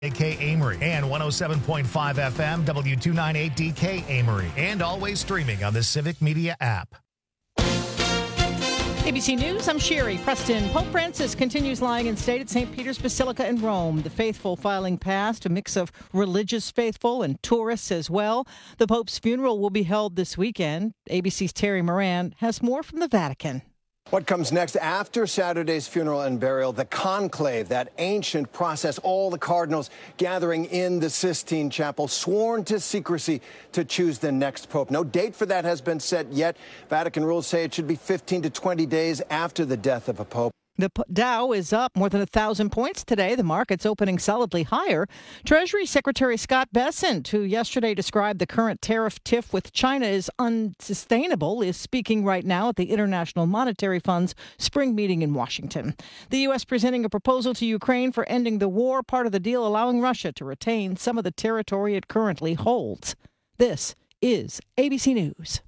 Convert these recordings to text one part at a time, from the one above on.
AK Amory and 107.5 FM W298DK Amory, and always streaming on the Civic Media app. ABC News, I'm Sherry Preston. Pope Francis continues lying in state at St. Peter's Basilica in Rome. The faithful filing past, a mix of religious faithful and tourists as well. The Pope's funeral will be held this weekend. ABC's Terry Moran has more from the Vatican. What comes next after Saturday's funeral and burial? The conclave, that ancient process, all the cardinals gathering in the Sistine Chapel, sworn to secrecy to choose the next pope. No date for that has been set yet. Vatican rules say it should be 15 to 20 days after the death of a pope. The Dow is up more than 1,000 points today. The market's opening solidly higher. Treasury Secretary Scott Bessent, who yesterday described the current tariff tiff with China as unsustainable, is speaking right now at the International Monetary Fund's spring meeting in Washington. The U.S. presenting a proposal to Ukraine for ending the war, part of the deal allowing Russia to retain some of the territory it currently holds. This is ABC News.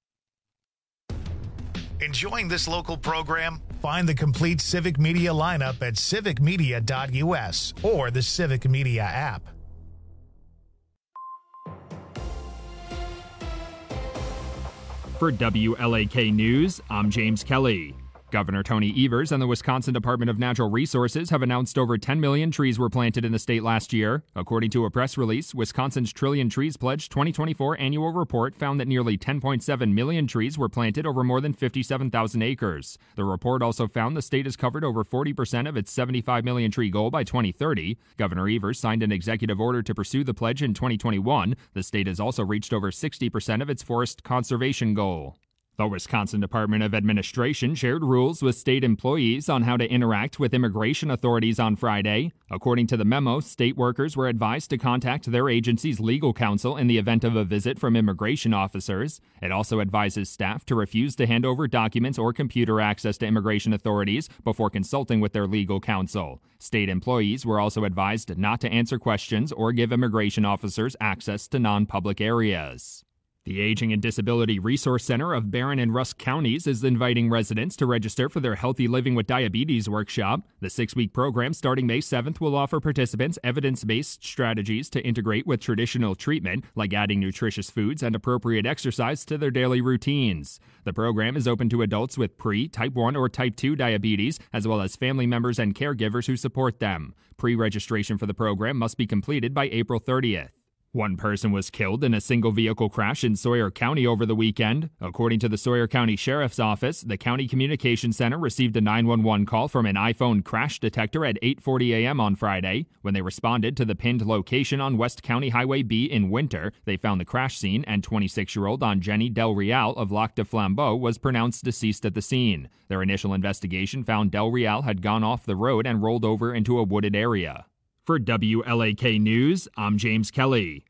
Enjoying this local program? Find the complete Civic Media lineup at civicmedia.us or the Civic Media app. For WLAK News, I'm James Kelly. Governor Tony Evers and the Wisconsin Department of Natural Resources have announced over 10 million trees were planted in the state last year. According to a press release, Wisconsin's Trillion Trees Pledge 2024 annual report found that nearly 10.7 million trees were planted over more than 57,000 acres. The report also found the state has covered over 40% of its 75 million tree goal by 2030. Governor Evers signed an executive order to pursue the pledge in 2021. The state has also reached over 60% of its forest conservation goal. The Wisconsin Department of Administration shared rules with state employees on how to interact with immigration authorities on Friday. According to the memo, state workers were advised to contact their agency's legal counsel in the event of a visit from immigration officers. It also advises staff to refuse to hand over documents or computer access to immigration authorities before consulting with their legal counsel. State employees were also advised not to answer questions or give immigration officers access to non-public areas. The Aging and Disability Resource Center of Barron and Rusk counties is inviting residents to register for their Healthy Living with Diabetes workshop. The 6-week program starting May 7th will offer participants evidence-based strategies to integrate with traditional treatment, like adding nutritious foods and appropriate exercise to their daily routines. The program is open to adults with type 1 or type 2 diabetes, as well as family members and caregivers who support them. Pre-registration for the program must be completed by April 30th. One person was killed in a single-vehicle crash in Sawyer County over the weekend. According to the Sawyer County Sheriff's Office, the County Communications Center received a 911 call from an iPhone crash detector at 8:40 a.m. on Friday. When they responded to the pinned location on West County Highway B in Winter, they found the crash scene, and 26-year-old Jenny Del Real of Lac de Flambeau was pronounced deceased at the scene. Their initial investigation found Del Real had gone off the road and rolled over into a wooded area. For WLAK News, I'm James Kelly.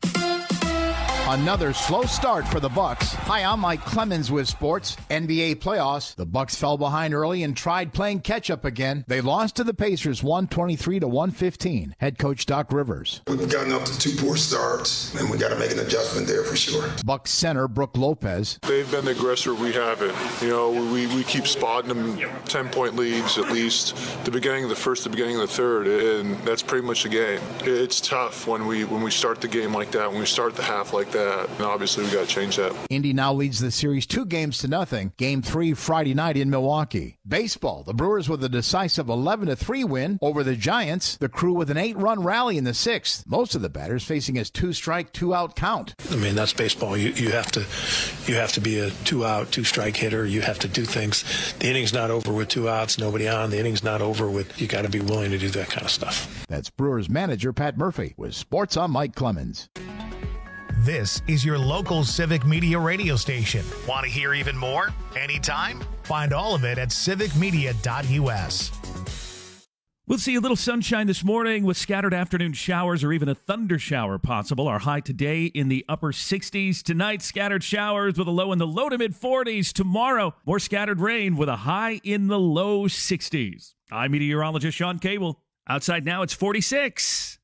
Another slow start for the Bucks. Hi, I'm Mike Clemens with sports. NBA playoffs. The Bucks fell behind early and tried playing catch-up again. They lost to the Pacers 123-115. Head coach Doc Rivers. We've gotten up to 2 poor starts, and we got to make an adjustment there for sure. Bucks center Brook Lopez. They've been the aggressor, we haven't. You know, we keep spotting them 10-point leads at least. The beginning of the first, the beginning of the third, and that's pretty much the game. It's tough when we start the game like that, when we start the half like that. And obviously, we got to change that. Indy now leads the series 2-0. Game 3 Friday night in Milwaukee. Baseball, the Brewers with a decisive 11-3 win over the Giants. The Crew with an 8-run rally in the 6th. Most of the batters facing a 2-strike, 2-out count. I mean, that's baseball. You have to be a 2-out, 2-strike hitter. You have to do things. The inning's not over with 2 outs, nobody on. The inning's not over with. You got to be willing to do that kind of stuff. That's Brewers manager Pat Murphy with sports. I'm Mike Clemens. This is your local Civic Media radio station. Want to hear even more? Anytime? Find all of it at civicmedia.us. We'll see a little sunshine this morning with scattered afternoon showers or even a thunder shower possible. Our high today in the upper 60s. Tonight, scattered showers with a low in the low to mid 40s. Tomorrow, more scattered rain with a high in the low 60s. I'm meteorologist Sean Cable. Outside now, it's 46.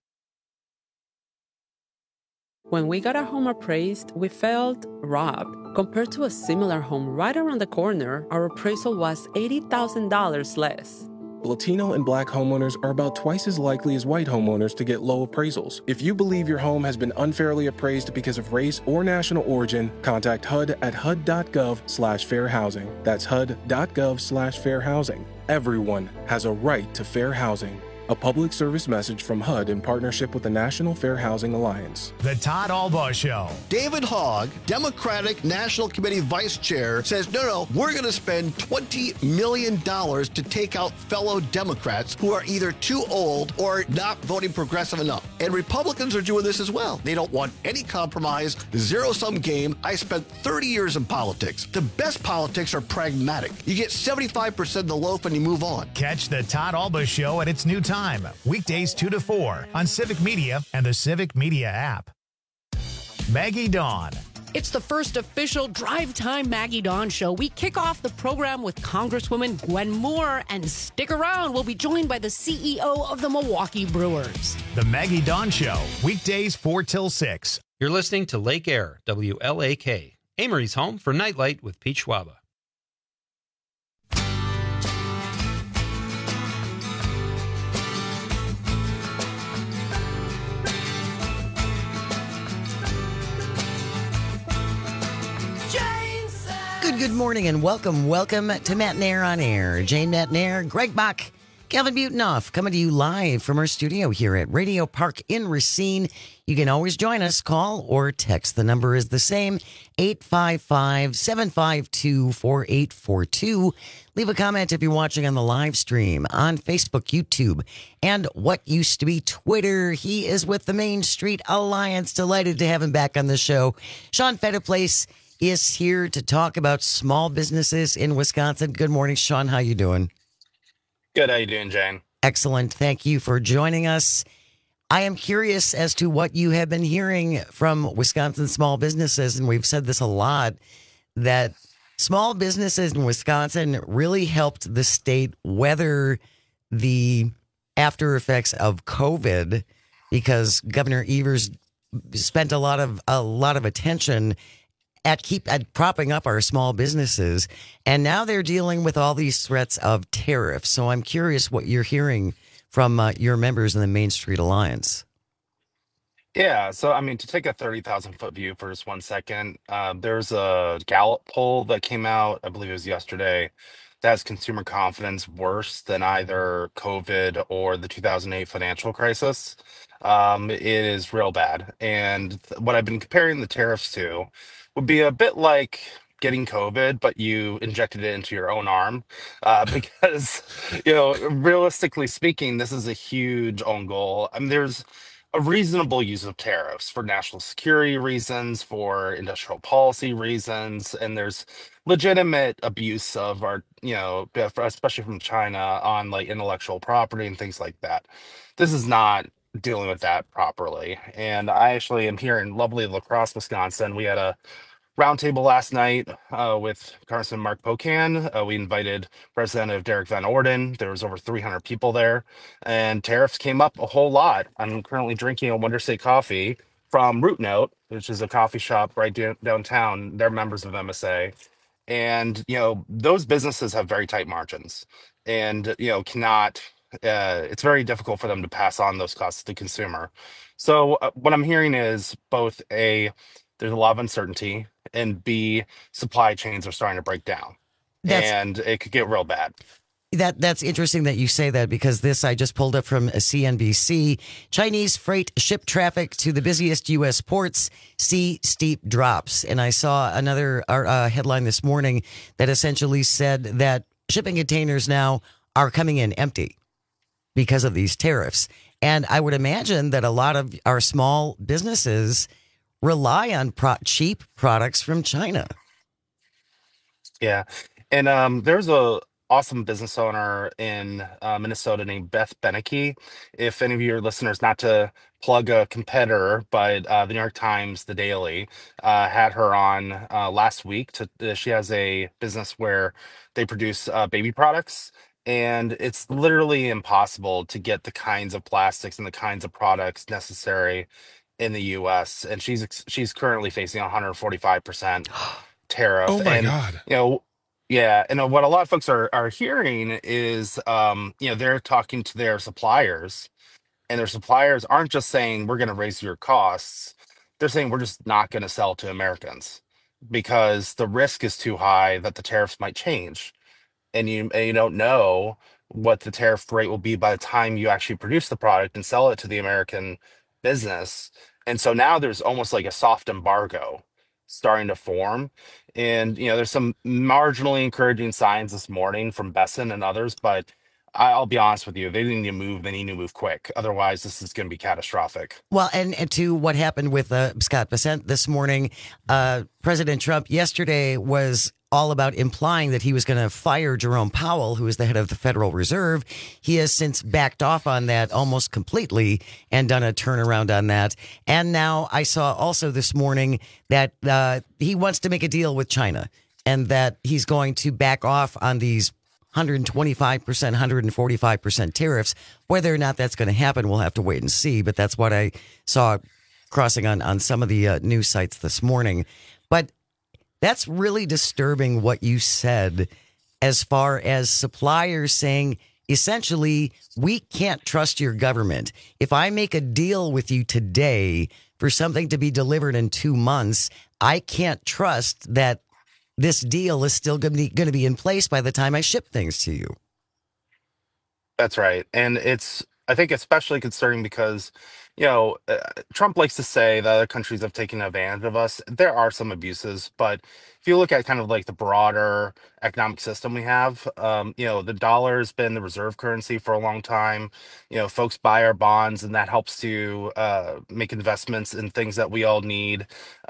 When we got our home appraised, we felt robbed. Compared to a similar home right around the corner, our appraisal was $80,000 less. Latino and Black homeowners are about twice as likely as white homeowners to get low appraisals. If you believe your home has been unfairly appraised because of race or national origin, contact HUD at hud.gov/fair housing. That's hud.gov/fair housing. Everyone has a right to fair housing. A public service message from HUD in partnership with the National Fair Housing Alliance. The Todd Albaugh Show. David Hogg, Democratic National Committee Vice Chair, says, no, we're going to spend $20 million to take out fellow Democrats who are either too old or not voting progressive enough. And Republicans are doing this as well. They don't want any compromise, zero-sum game. I spent 30 years in politics. The best politics are pragmatic. You get 75% of the loaf and you move on. Catch the Todd Albaugh Show at its new time, weekdays 2 to 4 on Civic Media and the Civic Media app. Maggie Dawn. It's the first official Drive Time Maggie Dawn show. We kick off the program with Congresswoman Gwen Moore, and stick around. We'll be joined by the CEO of the Milwaukee Brewers. The Maggie Dawn Show, weekdays 4 till 6. You're listening to Lake Air, WLAK, Amory's home for Nightlight with Pete Schwaba. Good morning and welcome to Matt Nair on Air. Jane Matt Nair, Greg Bach, Kevin Butenoff, coming to you live from our studio here at Radio Park in Racine. You can always join us, call or text. The number is the same, 855-752-4842. Leave a comment if you're watching on the live stream on Facebook, YouTube, and what used to be Twitter. He is with the Main Street Alliance. Delighted to have him back on the show. Sean Fetterplace is here to talk about small businesses in Wisconsin. Good morning, Sean. How you doing? Good. How you doing, Jane? Excellent. Thank you for joining us. I am curious as to what you have been hearing from Wisconsin small businesses, and we've said this a lot, that small businesses in Wisconsin really helped the state weather the after effects of COVID, because Governor Evers spent a lot of attention at propping up our small businesses, and now they're dealing with all these threats of tariffs. So I'm curious what you're hearing from your members in the Main Street Alliance. Yeah, so I mean, to take a 30,000-foot view for just 1 second, there's a Gallup poll that came out, I believe it was yesterday, that has consumer confidence worse than either COVID or the 2008 financial crisis. It is real bad. And what I've been comparing the tariffs to would be a bit like getting COVID, but you injected it into your own arm. Because, realistically speaking, this is a huge own goal. I mean, there's a reasonable use of tariffs for national security reasons, for industrial policy reasons, and there's legitimate abuse of our, especially from China, on like intellectual property and things like that. This is not dealing with that properly. And I actually am here in lovely La Crosse, Wisconsin. We had a roundtable last night with Congressman Mark Pocan. We invited Representative Derek Van Orden. There was over 300 people there, and tariffs came up a whole lot. I'm currently drinking a Wonder State coffee from Root Note, which is a coffee shop right downtown. They're members of MSA. And, those businesses have very tight margins and, cannot, it's very difficult for them to pass on those costs to the consumer. So what I'm hearing is both there's a lot of uncertainty, and B, supply chains are starting to break down, and it could get real bad. That's interesting that you say that, because this I just pulled up from CNBC. Chinese freight ship traffic to the busiest U.S. ports see steep drops. And I saw another headline this morning that essentially said that shipping containers now are coming in empty because of these tariffs. And I would imagine that a lot of our small businesses rely on cheap products from China. Yeah. And there's a awesome business owner in Minnesota named Beth Beneke. If any of your listeners, not to plug a competitor, but the New York Times, The Daily, had her on last week. She has a business where they produce baby products, and it's literally impossible to get the kinds of plastics and the kinds of products necessary in the U.S. And she's currently facing 145% tariff. Oh my and God. Yeah, and what a lot of folks are hearing is, they're talking to their suppliers, and their suppliers aren't just saying we're going to raise your costs. They're saying we're just not going to sell to Americans because the risk is too high that the tariffs might change, and you don't know what the tariff rate will be by the time you actually produce the product and sell it to the American business. And so now there's almost like a soft embargo starting to form. And there's some marginally encouraging signs this morning from Besson and others, but I'll be honest with you, they need to move. They need to move quick. Otherwise, this is going to be catastrophic. Well, and to what happened with Scott Bessent this morning, President Trump yesterday was all about implying that he was going to fire Jerome Powell, who is the head of the Federal Reserve. He has since backed off on that almost completely and done a turnaround on that. And now I saw also this morning that he wants to make a deal with China and that he's going to back off on these 125%, 145% tariffs. Whether or not that's going to happen, we'll have to wait and see. But that's what I saw crossing on some of the news sites this morning. But that's really disturbing what you said as far as suppliers saying, essentially, we can't trust your government. If I make a deal with you today for something to be delivered in 2 months, I can't trust that this deal is still going to be in place by the time I ship things to you. That's right. And I think, especially concerning because, Trump likes to say that other countries have taken advantage of us. There are some abuses, but if you look at kind of like the broader economic system we have, the dollar has been the reserve currency for a long time. Folks buy our bonds, and that helps to make investments in things that we all need.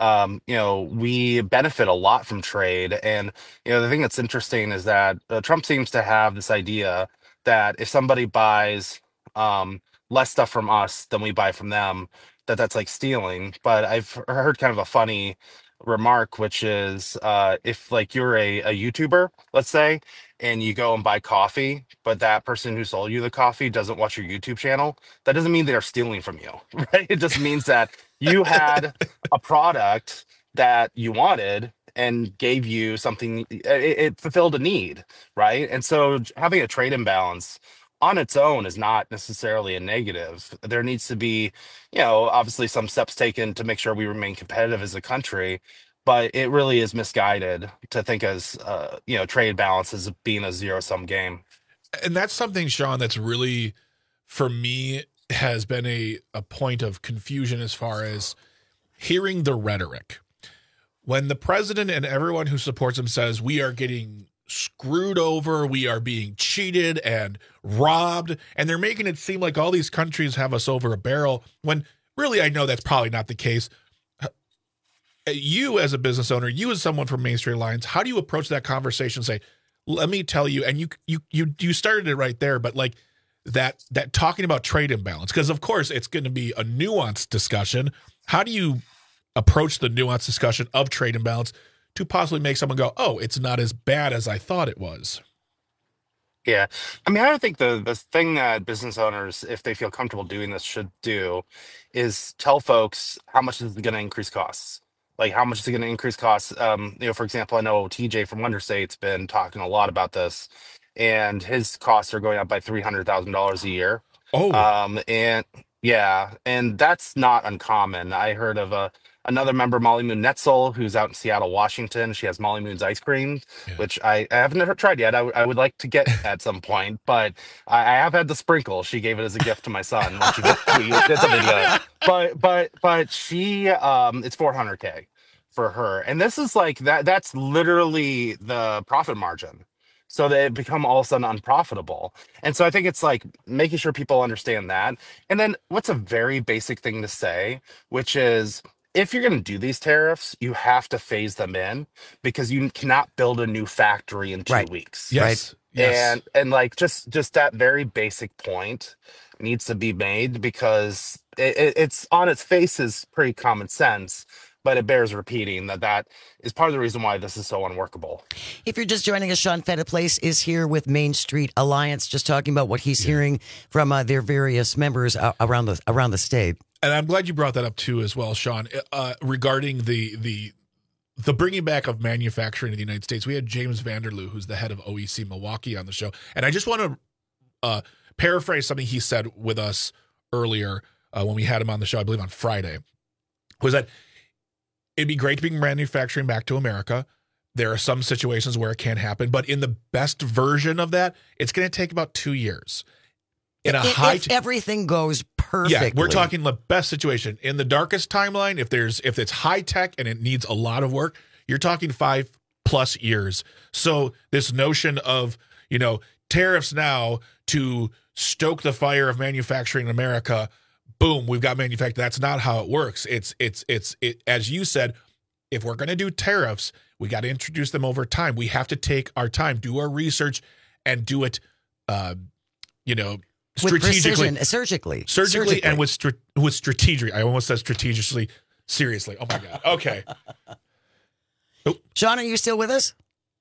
We benefit a lot from trade. And, the thing that's interesting is that Trump seems to have this idea that if somebody buys less stuff from us than we buy from them, that's like stealing. But I've heard kind of a funny remark, which is if like you're a YouTuber, let's say, and you go and buy coffee, but that person who sold you the coffee doesn't watch your YouTube channel, that doesn't mean they're stealing from you, right? It just means that you had a product that you wanted and gave you something, it fulfilled a need, right? And so having a trade imbalance on its own is not necessarily a negative. There needs to be, obviously some steps taken to make sure we remain competitive as a country, but it really is misguided to think as, trade balance as being a zero-sum game. And that's something, Sean, that's really, for me, has been a point of confusion as far as hearing the rhetoric. When the president and everyone who supports him says we are getting screwed over, we are being cheated and robbed, and they're making it seem like all these countries have us over a barrel, when really I know that's probably not the case. You as a business owner, you as someone from Main Street Alliance, how do you approach that conversation and say, let me tell you, and you started it right there, but like that talking about trade imbalance, because of course it's going to be a nuanced discussion. How do you approach the nuanced discussion of trade imbalance to possibly make someone go, oh, it's not as bad as I thought it was? Yeah. I mean, I think the thing that business owners, if they feel comfortable doing this, should do is tell folks how much is it going to increase costs. Like, how much is it going to increase costs? For example, I know TJ from Wonder State's been talking a lot about this, and his costs are going up by $300,000 a year. Oh. And yeah, and that's not uncommon. I heard of another member, Molly Moon Netzel, who's out in Seattle, Washington. She has Molly Moon's ice cream, which I haven't never tried yet. I would like to get at some point, but I have had the sprinkle. She gave it as a gift to my son when she did something together. But she, it's $400K for her, and this is like that's literally the profit margin. So they become all of a sudden unprofitable. And so I think it's like making sure people understand that. And then what's a very basic thing to say, which is, if you're going to do these tariffs, you have to phase them in, because you cannot build a new factory in 2 weeks. Yes. Right. Yes. And like just that very basic point needs to be made, because it's on its face is pretty common sense, but it bears repeating that is part of the reason why this is so unworkable. If you're just joining us, Sean Fettiplace is here with Main Street Alliance, just talking about what he's hearing from their various members around the state. And I'm glad you brought that up too as well, Sean, regarding the the bringing back of manufacturing in the United States. We had James Vanderloo, who's the head of OEC Milwaukee, on the show. And I just want to paraphrase something he said with us earlier when we had him on the show, I believe on Friday, was that it'd be great to bring manufacturing back to America. There are some situations where it can't happen, but in the best version of that, it's going to take about 2 years. If everything goes perfectly. Yeah, we're talking the best situation. In the darkest timeline, if it's high tech and it needs a lot of work, you're talking 5+ years. So this notion of, tariffs now to stoke the fire of manufacturing in America, boom, we've got manufacturing. That's not how it works. It's as you said, if we're going to do tariffs, we got to introduce them over time. We have to take our time, do our research, and do it, strategically, with precision, surgically, and with strategy. I almost said strategically. Seriously, oh my God. Okay, Sean, are you still with us?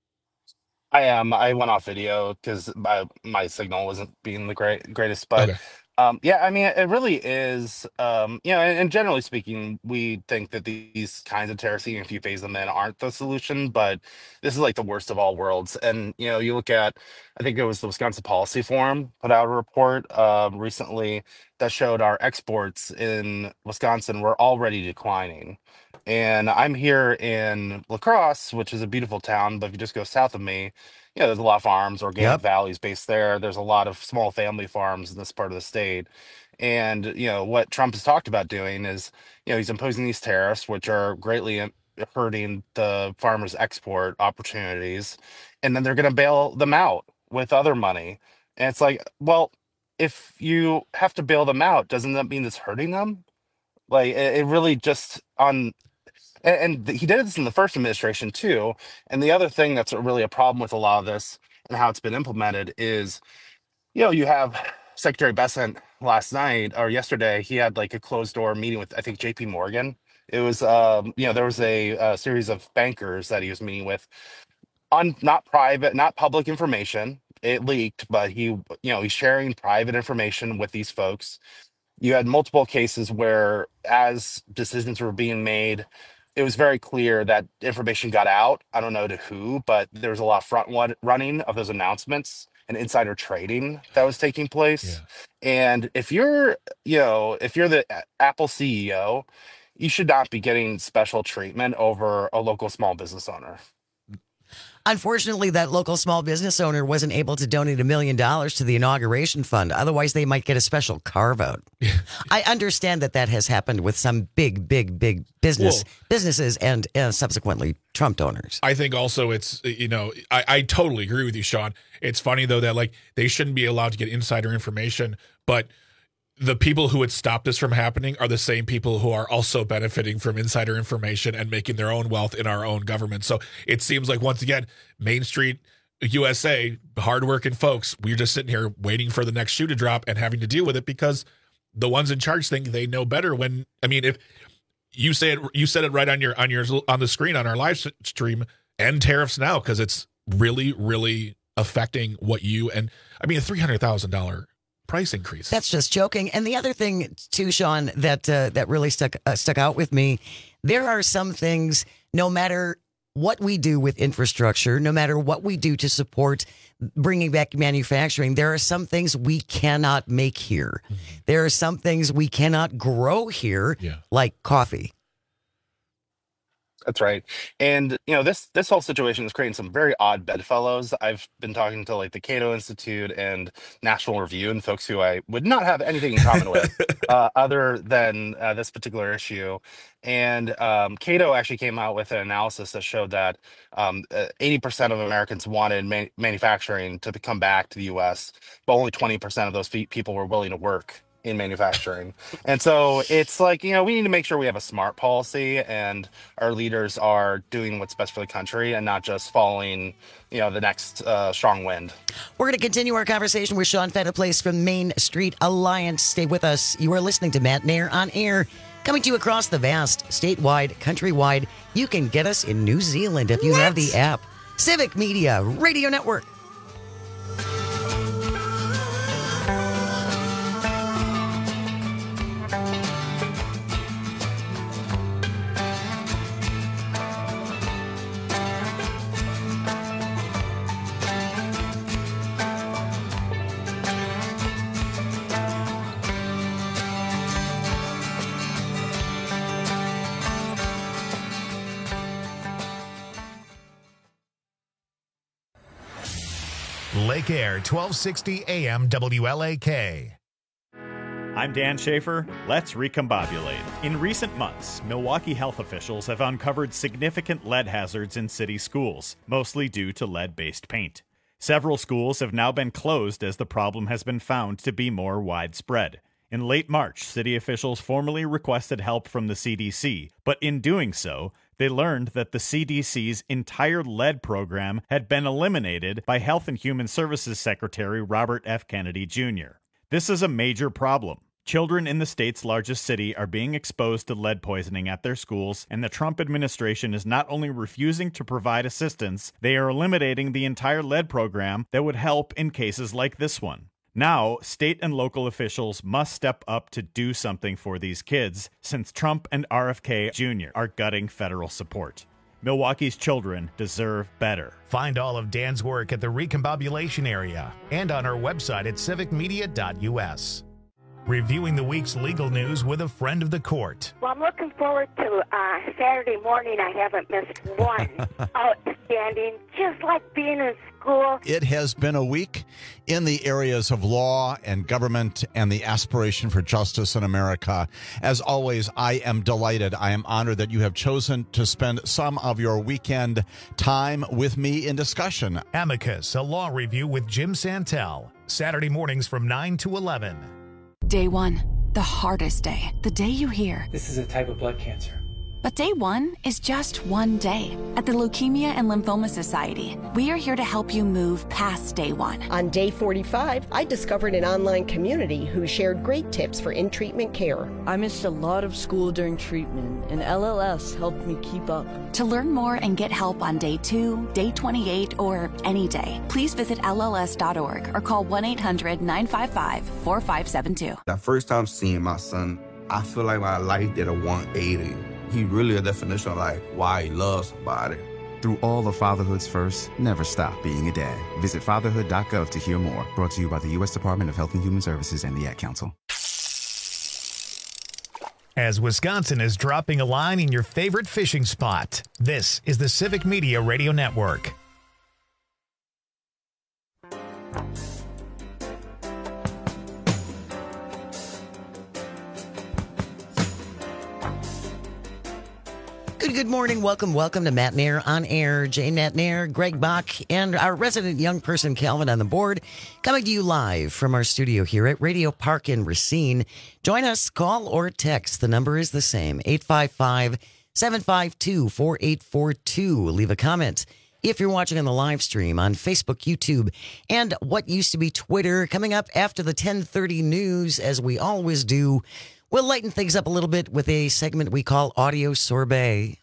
I am. I went off video because my signal wasn't being the greatest, but. Okay. It really is, and generally speaking, we think that these kinds of tariffs, even if you phase them in, aren't the solution, but this is like the worst of all worlds. And, you look at, I think it was the Wisconsin Policy Forum put out a report recently that showed our exports in Wisconsin were already declining. And I'm here in La Crosse, which is a beautiful town, but if you just go south of me, there's a lot of farms, organic valleys based there. There's a lot of small family farms in this part of the state. And, what Trump has talked about doing is, he's imposing these tariffs, which are greatly hurting the farmers' export opportunities. And then they're going to bail them out with other money. And it's like, well, if you have to bail them out, doesn't that mean it's hurting them? Like, it really just And he did this in the first administration too. And the other thing that's really a problem with a lot of this and how it's been implemented is, you have Secretary Bessent last night or yesterday, he had like a closed door meeting with, I think, JP Morgan. It was, there was a series of bankers that he was meeting with on not public information. It leaked, but he's sharing private information with these folks. You had multiple cases where as decisions were being made, it was very clear that information got out. I don't know to who, but there was a lot of front running of those announcements and insider trading that was taking place. Yeah. And if you're the Apple CEO, you should not be getting special treatment over a local small business owner. Unfortunately, that local small business owner wasn't able to donate $1 million to the inauguration fund. Otherwise, they might get a special carve-out. I understand that has happened with some big businesses and subsequently Trump donors. I think also it's, I totally agree with you, Sean. It's funny, though, that they shouldn't be allowed to get insider information, but the people who would stop this from happening are the same people who are also benefiting from insider information and making their own wealth in our own government. So it seems like, once again, Main Street USA, hardworking folks, we're just sitting here waiting for the next shoe to drop and having to deal with it because the ones in charge think they know better. If you say it, you said it right on the screen on our live stream, end tariffs now, because it's really, really affecting what you and a $300,000 price increase. That's just joking. And the other thing too, Sean, that really stuck out with me, there are some things, no matter what we do with infrastructure, no matter what we do to support bringing back manufacturing, there are some things we cannot make here. Mm-hmm. There are some things we cannot grow here, like coffee. That's right. And, this whole situation is creating some very odd bedfellows. I've been talking to the Cato Institute and National Review and folks who I would not have anything in common with other than this particular issue. And Cato actually came out with an analysis that showed that 80% of Americans wanted manufacturing to come back to the U.S., but only 20% of those people were willing to work in manufacturing. And so it's we need to make sure we have a smart policy and our leaders are doing what's best for the country and not just following, the next strong wind. We're going to continue our conversation with Sean Fettiplace from Main Street Alliance. Stay with us. You are listening to Matt Nair on Air, coming to you across the vast, statewide, countrywide. You can get us in New Zealand if you have the app. Civic Media Radio Network. Lake Air, 1260 AM WLAK. I'm Dan Schaefer. Let's recombobulate. In recent months, Milwaukee health officials have uncovered significant lead hazards in city schools, mostly due to lead-based paint. Several schools have now been closed as the problem has been found to be more widespread. In late March, city officials formally requested help from the CDC, but in doing so, they learned that the CDC's entire lead program had been eliminated by Health and Human Services Secretary Robert F. Kennedy Jr. This is a major problem. Children in the state's largest city are being exposed to lead poisoning at their schools, and the Trump administration is not only refusing to provide assistance, they are eliminating the entire lead program that would help in cases like this one. Now, state and local officials must step up to do something for these kids, since Trump and RFK Jr. are gutting federal support. Milwaukee's children deserve better. Find all of Dan's work at the Recombobulation area and on our website at civicmedia.us. Reviewing the week's legal news with a friend of the court. Well, I'm looking forward to Saturday morning. I haven't missed one. Outstanding, just like being in school. It has been a week in the areas of law and government and the aspiration for justice in America. As always, I am delighted. I am honored that you have chosen to spend some of your weekend time with me in discussion. Amicus, a law review with Jim Santel. Saturday mornings from 9 to 11. Day one, the hardest day. The day you hear, this is a type of blood cancer. But day one is just one day. At the Leukemia and Lymphoma Society, we are here to help you move past day one. On day 45, I discovered an online community who shared great tips for in-treatment care. I missed a lot of school during treatment, and LLS helped me keep up. To learn more and get help on day 2, day 28, or any day, please visit LLS.org or call 1-800-955-4572. The first time seeing my son, I feel like my life did a 180. He really a definition of like why he loves somebody. Through all of fatherhood's first, never stop being a dad. Visit fatherhood.gov to hear more. Brought to you by the U.S. Department of Health and Human Services and the Ad Council. As Wisconsin is dropping a line in your favorite fishing spot, this is the Civic Media Radio Network. Good morning. Welcome to Matt Nair on Air. Jane Matt Nair, Greg Bach, and our resident young person, Calvin, on the board, coming to you live from our studio here at Radio Park in Racine. Join us, call or text. The number is the same, 855-752-4842. Leave a comment if you're watching on the live stream on Facebook, YouTube, and what used to be Twitter. Coming up after the 10:30 news, as we always do, we'll lighten things up a little bit with a segment we call Audio Sorbet.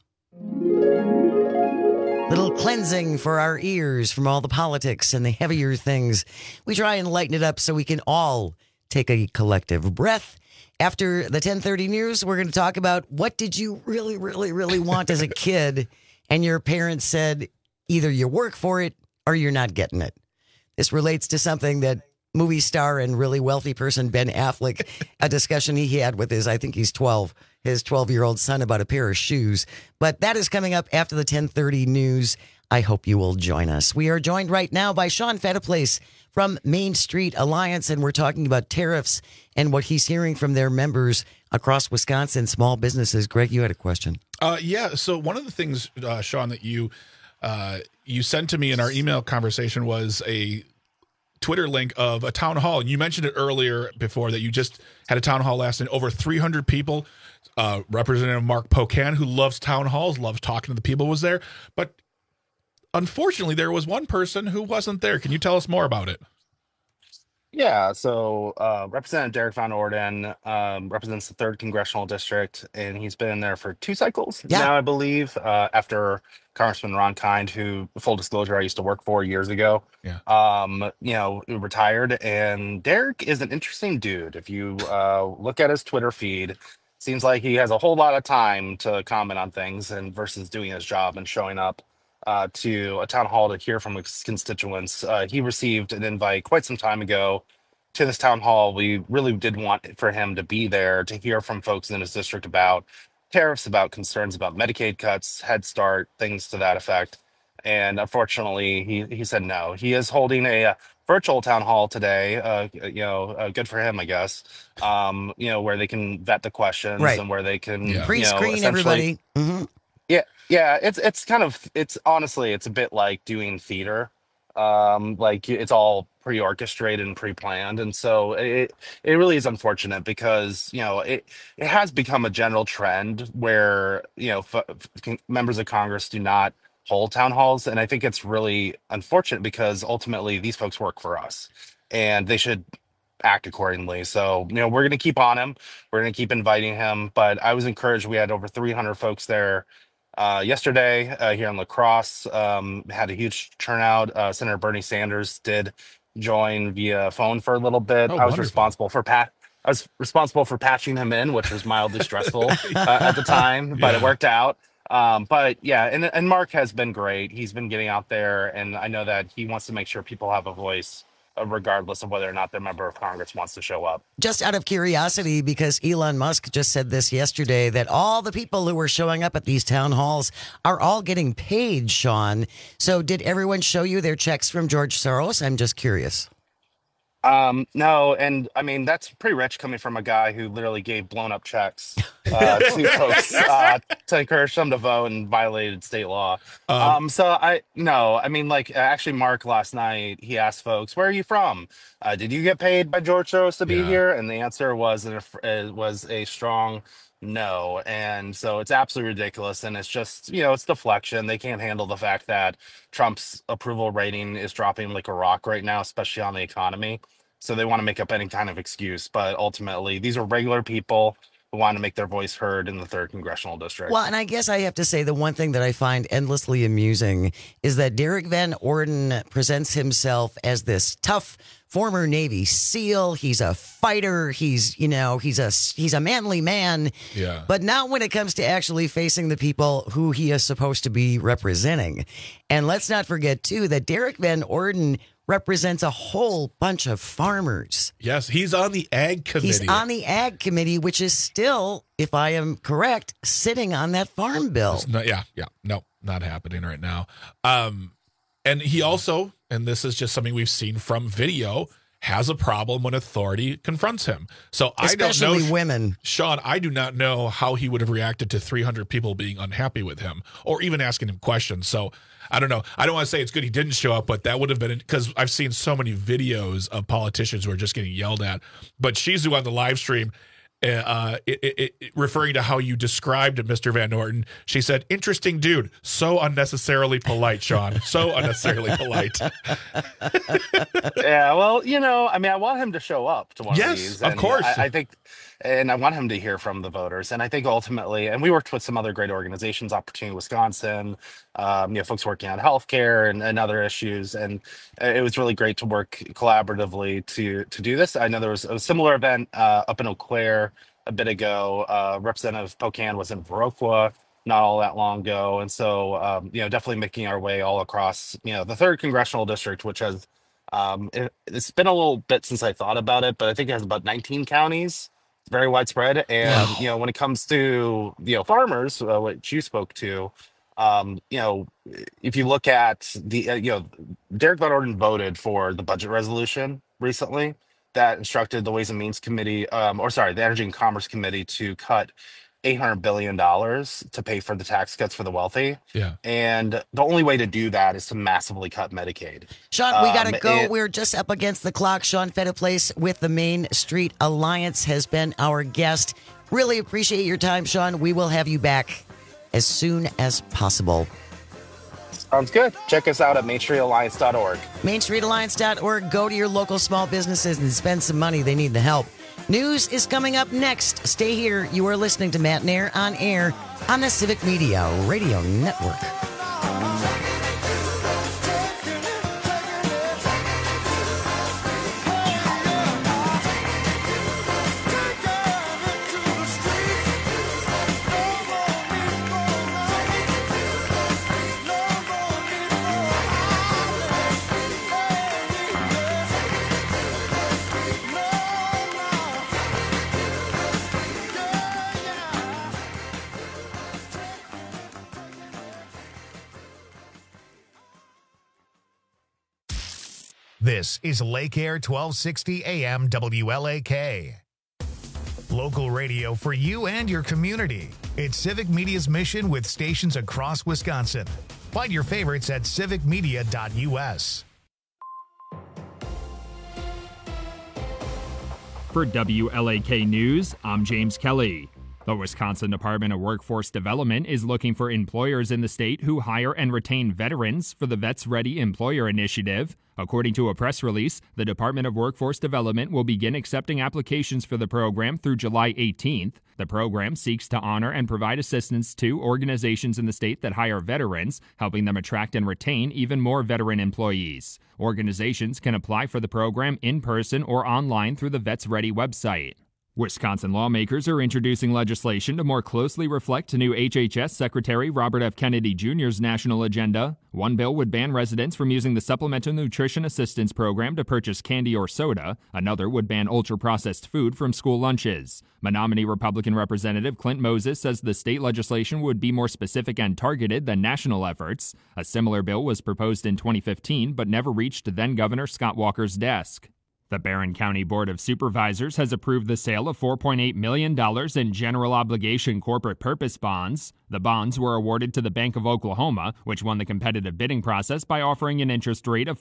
Little cleansing for our ears from all the politics and the heavier things. We try and lighten it up so we can all take a collective breath. After the 10:30 news, we're going to talk about what did you really, really, really want as a kid, and your parents said either you work for it or you're not getting it. This relates to something that movie star and really wealthy person Ben Affleck, a discussion he had with his 12-year-old son about a pair of shoes. But that is coming up after the 10:30 news. I hope you will join us. We are joined right now by Sean Fettiplace from Main Street Alliance, and we're talking about tariffs and what he's hearing from their members across Wisconsin, small businesses. Greg, you had a question. Yeah. So one of the things, Sean, that you sent to me in our email conversation was a Twitter link of a town hall. You mentioned it earlier before that you just had a town hall last night. Over 300 people. Representative Mark Pocan, who loves town halls, loves talking to the people, was there. But unfortunately, there was one person who wasn't there. Can you tell us more about it? Yeah, so Representative Derek Van Orden represents the 3rd Congressional District, and he's been in there for 2 cycles now, I believe, after Congressman Ron Kind, who, full disclosure, I used to work for years ago, retired. And Derek is an interesting dude. If you look at his Twitter feed, seems like he has a whole lot of time to comment on things and versus doing his job and showing up to a town hall to hear from his constituents. He received an invite quite some time ago to this town hall. We really did want for him to be there to hear from folks in his district about tariffs, about concerns about Medicaid cuts, Head Start, things to that effect. And unfortunately, he said no. He is holding a virtual town hall today. Good for him, I guess. Where they can vet the questions Right. and where they can Pre-screen everybody. Mm-hmm. Yeah. It's honestly, it's a bit like doing theater. Like it's all pre-orchestrated and pre-planned, and so it really is unfortunate because it has become a general trend where members of Congress do not hold town halls, and I think it's really unfortunate because ultimately these folks work for us, and they should act accordingly. So we're going to keep on him. We're going to keep inviting him. But I was encouraged. We had over 300 folks there yesterday here in La Crosse. Had a huge turnout. Senator Bernie Sanders did join via phone for a little bit. I was responsible for patching him in, which was mildly stressful at the time, but it worked out. But yeah, and Mark has been great. He's been getting out there, and I know that he wants to make sure people have a voice, regardless of whether or not their member of Congress wants to show up. Just out of curiosity, because Elon Musk just said this yesterday, that all the people who are showing up at these town halls are all getting paid, Sean. So did everyone show you their checks from George Soros? I'm just curious. No, and I mean that's pretty rich coming from a guy who literally gave blown up checks to folks to encourage them to vote and violated state law. Actually Mark last night he asked folks, "Where are you from? Did you get paid by George Soros to be here?" And the answer was a strong no. And so it's absolutely ridiculous, and it's just it's deflection. They can't handle the fact that Trump's approval rating is dropping like a rock right now, especially on the economy. So they want to make up any kind of excuse, but ultimately these are regular people who want to make their voice heard in the 3rd Congressional District. Well, and I guess I have to say the one thing that I find endlessly amusing is that Derek Van Orden presents himself as this tough former Navy SEAL. He's a fighter. He's a manly man. Yeah. But not when it comes to actually facing the people who he is supposed to be representing. And let's not forget, too, that Derek Van Orden represents a whole bunch of farmers. Yes, he's on the Ag Committee. He's on the Ag Committee, which is still, if I am correct, sitting on that farm bill. No, not happening right now. And he also, and this is just something we've seen from video, has a problem when authority confronts him. So especially I don't know, women. Sean, I do not know how he would have reacted to 300 people being unhappy with him or even asking him questions. So I don't know. I don't want to say it's good he didn't show up, but that would have been, because I've seen so many videos of politicians who are just getting yelled at. But Shizu on the live stream, referring to how you described Mr. Van Orden, she said, "Interesting dude, so unnecessarily polite, Sean, so unnecessarily polite." Yeah, well, I want him to show up to one of these. Yes, of course. I think, and I want him to hear from the voters. And I think ultimately, and we worked with some other great organizations, Opportunity Wisconsin, folks working on healthcare and other issues. And it was really great to work collaboratively to do this. I know there was a similar event up in Eau Claire a bit ago. Representative Pocan was in Viroqua not all that long ago. And so, definitely making our way all across, the 3rd Congressional District, which has, it's been a little bit since I thought about it, but I think it has about 19 counties. It's very widespread. And, when it comes to, farmers, which you spoke to, if you look at the, Derek Van Orden voted for the budget resolution recently that instructed the Ways and Means Committee, the Energy and Commerce Committee to cut $800 billion to pay for the tax cuts for the wealthy. Yeah. And the only way to do that is to massively cut Medicaid. Sean, we got to go. We're just up against the clock. Sean Fettiplace with the Main Street Alliance has been our guest. Really appreciate your time, Sean. We will have you back as soon as possible. Sounds good. Check us out at MainStreetAlliance.org. MainStreetAlliance.org. Go to your local small businesses and spend some money. They need the help. News is coming up next. Stay here. You are listening to Matt Nair on air on the Civic Media Radio Network. This is Lake Air 1260 AM WLAK. Local radio for you and your community. It's Civic Media's mission with stations across Wisconsin. Find your favorites at civicmedia.us. For WLAK News, I'm James Kelly. The Wisconsin Department of Workforce Development is looking for employers in the state who hire and retain veterans for the Vets Ready Employer Initiative. According to a press release, the Department of Workforce Development will begin accepting applications for the program through July 18th. The program seeks to honor and provide assistance to organizations in the state that hire veterans, helping them attract and retain even more veteran employees. Organizations can apply for the program in person or online through the Vets Ready website. Wisconsin lawmakers are introducing legislation to more closely reflect new HHS Secretary Robert F. Kennedy Jr.'s national agenda. One bill would ban residents from using the Supplemental Nutrition Assistance Program to purchase candy or soda. Another would ban ultra-processed food from school lunches. Menominee Republican Representative Clint Moses says the state legislation would be more specific and targeted than national efforts. A similar bill was proposed in 2015 but never reached then-Governor Scott Walker's desk. The Barron County Board of Supervisors has approved the sale of $4.8 million in general obligation corporate purpose bonds. The bonds were awarded to the Bank of Oklahoma, which won the competitive bidding process by offering an interest rate of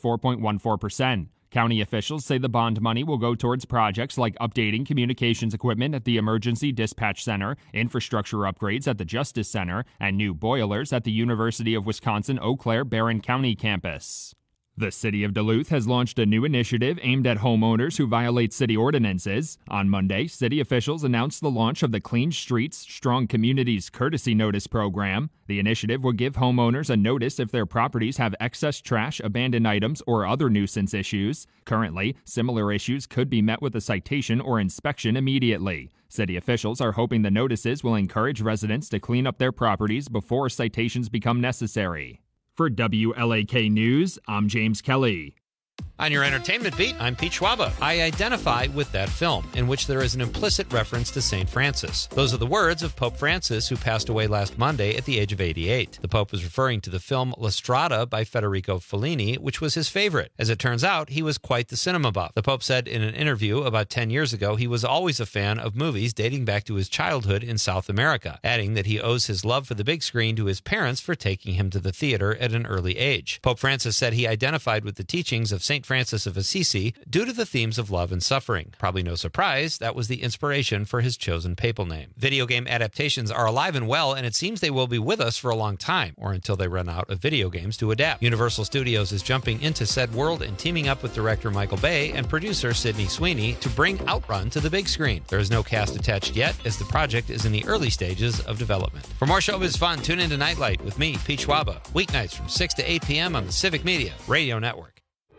4.14%. County officials say the bond money will go towards projects like updating communications equipment at the Emergency Dispatch Center, infrastructure upgrades at the Justice Center, and new boilers at the University of Wisconsin-Eau Claire Barron County campus. The City of Duluth has launched a new initiative aimed at homeowners who violate city ordinances. On Monday, city officials announced the launch of the Clean Streets, Strong Communities Courtesy Notice program. The initiative will give homeowners a notice if their properties have excess trash, abandoned items, or other nuisance issues. Currently, similar issues could be met with a citation or inspection immediately. City officials are hoping the notices will encourage residents to clean up their properties before citations become necessary. For WLAK News, I'm James Kelly. On your entertainment beat, I'm Pete Schwaba. I identify with that film, in which there is an implicit reference to St. Francis. Those are the words of Pope Francis, who passed away last Monday at the age of 88. The Pope was referring to the film La Strada by Federico Fellini, which was his favorite. As it turns out, he was quite the cinema buff. The Pope said in an interview about 10 years ago he was always a fan of movies dating back to his childhood in South America, adding that he owes his love for the big screen to his parents for taking him to the theater at an early age. Pope Francis said he identified with the teachings of St. Francis of Assisi due to the themes of love and suffering. Probably no surprise, that was the inspiration for his chosen papal name. Video game adaptations are alive and well, and it seems they will be with us for a long time, or until they run out of video games to adapt. Universal Studios is jumping into said world and teaming up with director Michael Bay and producer Sydney Sweeney to bring Outrun to the big screen. There is no cast attached yet, as the project is in the early stages of development. For more showbiz fun, tune into Nightlight with me, Pete Schwaba, weeknights from 6 to 8 p.m. on the Civic Media Radio Network.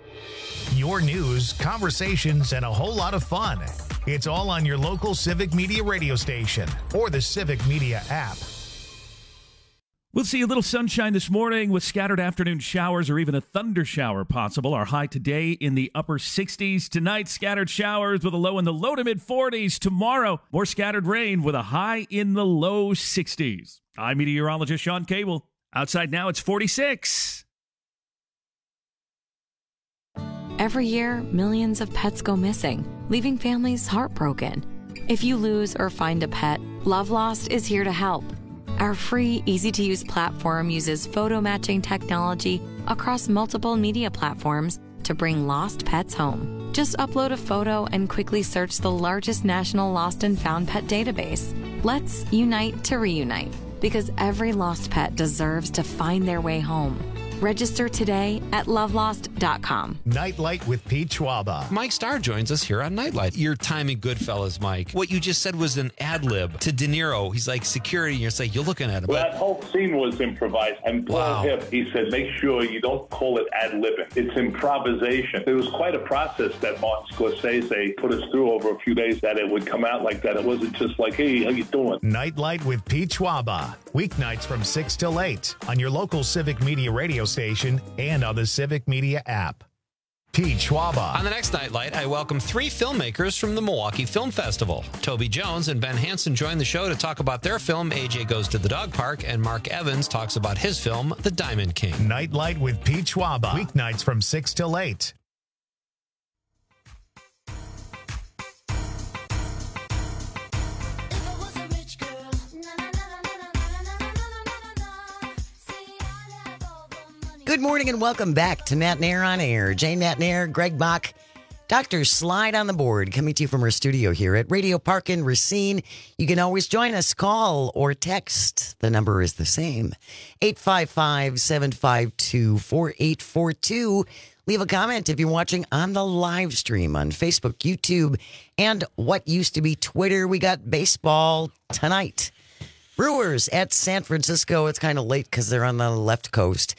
Your news, conversations, and a whole lot of fun. It's all on your local Civic Media radio station or the Civic Media app. We'll see a little sunshine this morning with scattered afternoon showers or even a thunder shower possible. Our high today in the upper 60s. Tonight, scattered showers with a low in the low to mid 40s. Tomorrow, more scattered rain with a high in the low 60s. I'm meteorologist Sean Cable. Outside now, it's 46. Every year, millions of pets go missing, leaving families heartbroken. If you lose or find a pet, Love Lost is here to help. Our free, easy-to-use platform uses photo matching technology across multiple media platforms to bring lost pets home. Just upload a photo and quickly search the largest national lost and found pet database. Let's unite to reunite, because every lost pet deserves to find their way home. Register today at lovelost.com. Nightlight with Pete Schwaba. Mike Starr joins us here on Nightlight. Your time in Goodfellas, Mike. What you just said was an ad lib to De Niro. He's like security, and you're like, you're looking at him. Well, that whole scene was improvised. And Paul Hipp, he said, make sure you don't call it ad libbing. It's improvisation. It was quite a process that Martin Scorsese put us through over a few days, that it would come out like that. It wasn't just like, hey, how you doing? Nightlight with Pete Schwaba. Weeknights from 6 till 8 on your local Civic Media radio station and on the Civic Media app. Pete Schwaba. On the next Nightlight, I welcome 3 filmmakers from the Milwaukee Film Festival. Toby Jones and Ben Hansen join the show to talk about their film, AJ Goes to the Dog Park, and Mark Evans talks about his film, The Diamond King. Nightlight with Pete Schwaba. Weeknights from 6 till 8. Good morning and welcome back to Nat Nair on Air. Jane Nat Nair, Greg Bach, Dr. Slide on the board, coming to you from our studio here at Radio Park in Racine. You can always join us, call or text. The number is the same, 855-752-4842. Leave a comment if you're watching on the live stream on Facebook, YouTube, and what used to be Twitter. We got baseball tonight. Brewers at San Francisco. It's kind of late because they're on the left coast.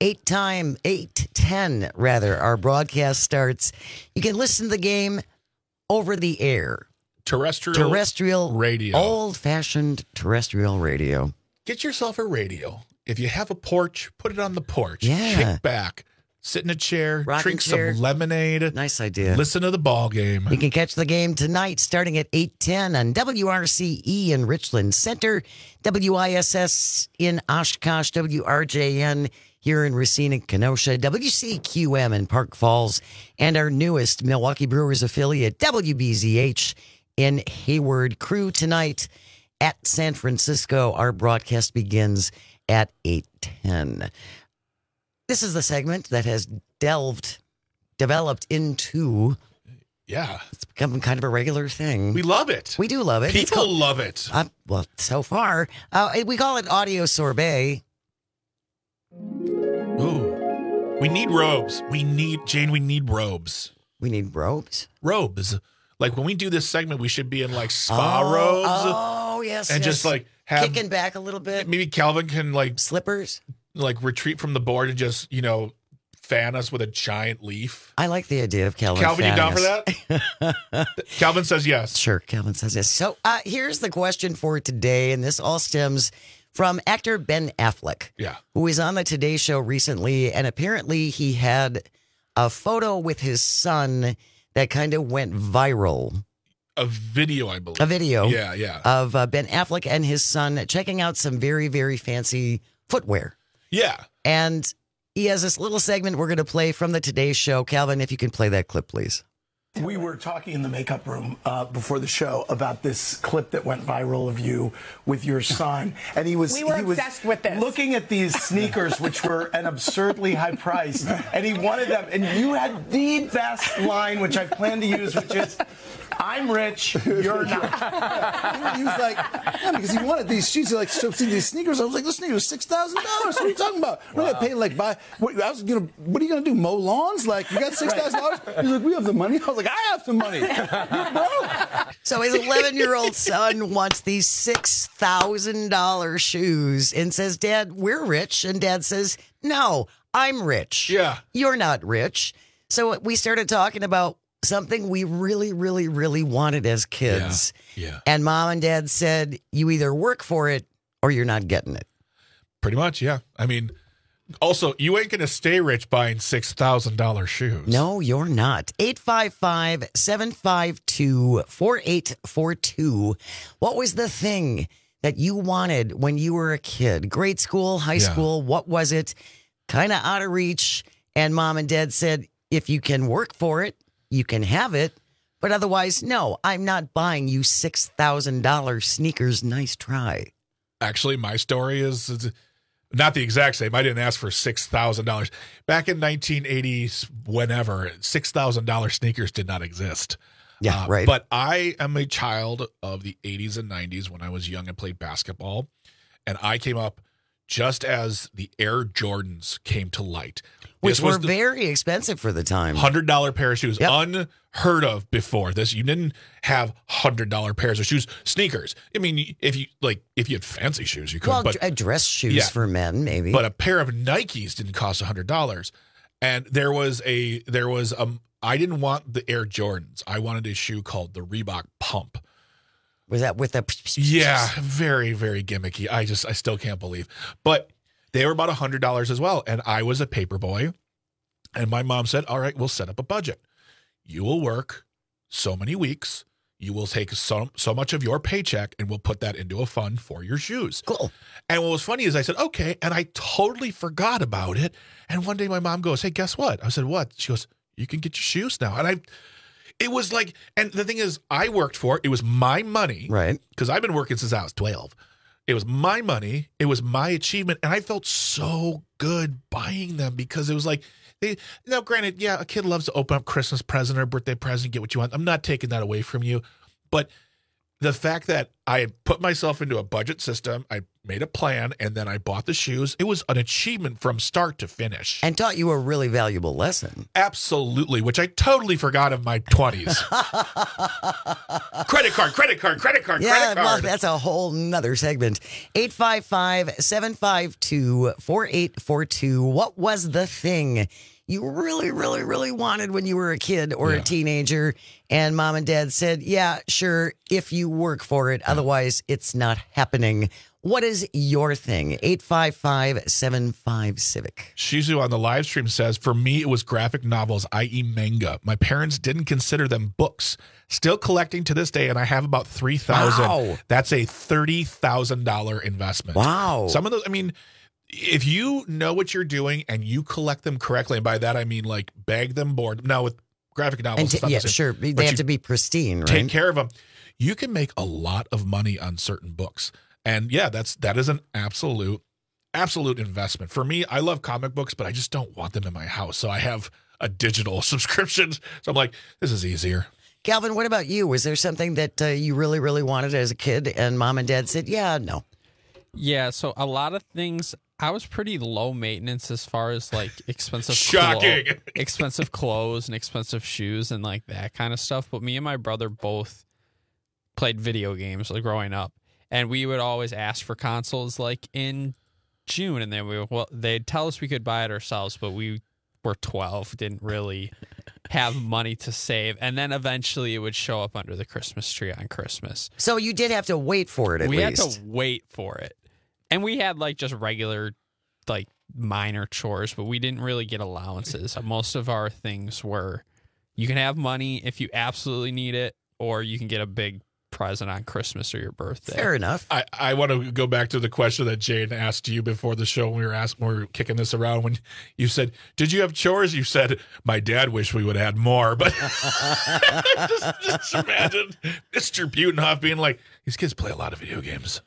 8:10 our broadcast starts. You can listen to the game over the air. Terrestrial radio. Old-fashioned terrestrial radio. Get yourself a radio. If you have a porch, put it on the porch. Yeah. Kick back. Sit in a chair. Drink some lemonade. Nice idea. Listen to the ball game. You can catch the game tonight starting at 8:10 on WRCE in Richland Center, WISS in Oshkosh, WRJN here in Racine and Kenosha, WCQM in Park Falls, and our newest Milwaukee Brewers affiliate, WBZH in Hayward. Crew tonight at San Francisco. Our broadcast begins at 8:10. This is the segment that has developed into... Yeah. It's become kind of a regular thing. We love it. We do love it. People love it. Well, so far. We call it audio sorbet. Ooh. We need robes. We need robes. We need robes? Robes. Like when we do this segment, we should be in like spa robes. Oh, yes. And just like have... Kicking back a little bit. Maybe Calvin can like... Slippers? Like retreat from the board and just, fan us with a giant leaf. I like the idea of Calvin. Calvin, you down for that? Calvin says yes. Sure, Calvin says yes. So here's the question for today, and this all stems from actor Ben Affleck, who was on the Today Show recently, and apparently he had a photo with his son that kind of went viral. A video, I believe. A video. Yeah. Of Ben Affleck and his son checking out some very, very fancy footwear. Yeah. And he has this little segment we're going to play from the Today Show. Calvin, if you can play that clip, please. We were talking in the makeup room before the show about this clip that went viral of you with your son, and he was obsessed with this. Looking at these sneakers, which were an absurdly high price, and he wanted them. And you had the best line, which I plan to use, which is, "I'm rich, you're not." He was like, yeah, because he wanted these shoes. He like, so see these sneakers. I was like, this sneaker is $6,000. What are you talking about? We're gonna pay like what are you gonna do? Mow lawns? Like you got $6,000? He's like, we have the money. I was like, I have some money. You're broke. So his 11-year-old son wants these $6,000 shoes and says, "Dad, we're rich." And Dad says, "No, I'm rich. Yeah. You're not rich." So we started talking about something we really, really, really wanted as kids. Yeah. And Mom and Dad said, you either work for it or you're not getting it. Pretty much, yeah. I mean, also, you ain't going to stay rich buying $6,000 shoes. No, you're not. 855-752-4842. What was the thing that you wanted when you were a kid? Grade school, high school, what was it? Kind of out of reach. And Mom and Dad said, if you can work for it, you can have it. But otherwise, no, I'm not buying you $6,000 sneakers. Nice try. Actually, my story is not the exact same. I didn't ask for $6,000. Back in 1980s, whenever, $6,000 sneakers did not exist. Yeah, right. But I am a child of the 80s and 90s when I was young and played basketball. And I came up just as the Air Jordans came to light. Which were very expensive for the time. $100 pair of shoes. Yep. Unheard of before this. You didn't have $100 pairs of shoes. Sneakers. I mean, if you had fancy shoes, you could. Well, dress shoes for men, maybe. But a pair of Nikes didn't cost $100. And there was I didn't want the Air Jordans. I wanted a shoe called the Reebok Pump. Was that with a... Yeah, very, very gimmicky. I still can't believe. But they were about $100 as well. And I was a paper boy. And my mom said, all right, we'll set up a budget. You will work so many weeks. You will take so much of your paycheck and we'll put that into a fund for your shoes. Cool. And what was funny is I said, okay. And I totally forgot about it. And one day my mom goes, hey, guess what? I said, what? She goes, you can get your shoes now. And it was like, and the thing is, I worked for it. It was my money. Right. Because I've been working since I was 12. It was my money. It was my achievement. And I felt so good buying them because it was like, now, granted, yeah, a kid loves to open up Christmas present or birthday present, get what you want. I'm not taking that away from you. But the fact that I had put myself into a budget system, I made a plan, and then I bought the shoes, it was an achievement from start to finish. And taught you a really valuable lesson. Absolutely, which I totally forgot in my 20s. Credit card. Yeah, well, that's a whole nother segment. 855-752-4842. What was the thing you really, really, really wanted when you were a kid or a teenager, and mom and dad said, yeah, sure, if you work for it, otherwise it's not happening. What is your thing? 855-75-CIVIC. Shizu on the live stream says, for me, it was graphic novels, i.e. manga. My parents didn't consider them books. Still collecting to this day, and I have about 3,000. Wow. That's a $30,000 investment. Wow. Some of those, I mean, if you know what you're doing and you collect them correctly, and by that I mean like bag them, board them. Now with graphic novels, it's not the same, sure. They have to be pristine, right? Take care of them. You can make a lot of money on certain books. And yeah, that is an absolute investment. For me, I love comic books, but I just don't want them in my house. So I have a digital subscription. So I'm like, this is easier. Calvin, what about you? Was there something that you really, really wanted as a kid and mom and dad said, yeah, no? Yeah, so a lot of things, I was pretty low maintenance as far as like expensive Shocking. Expensive clothes and expensive shoes and like that kind of stuff. But me and my brother both played video games like growing up. And we would always ask for consoles like in June, and then they'd tell us we could buy it ourselves, but we were 12, didn't really have money to save, and then eventually it would show up under the Christmas tree on Christmas. So you did have to wait for it at least. We had to wait for it, and we had like just regular like minor chores, but we didn't really get allowances. Most of our things were you can have money if you absolutely need it, or you can get a big present on Christmas or your birthday. Fair enough. I want to go back to the question that Jane asked you before the show when we were kicking this around. When you said, did you have chores? You said, my dad wished we would have had more. But just imagine Mr. Butenhoff being like, these kids play a lot of video games.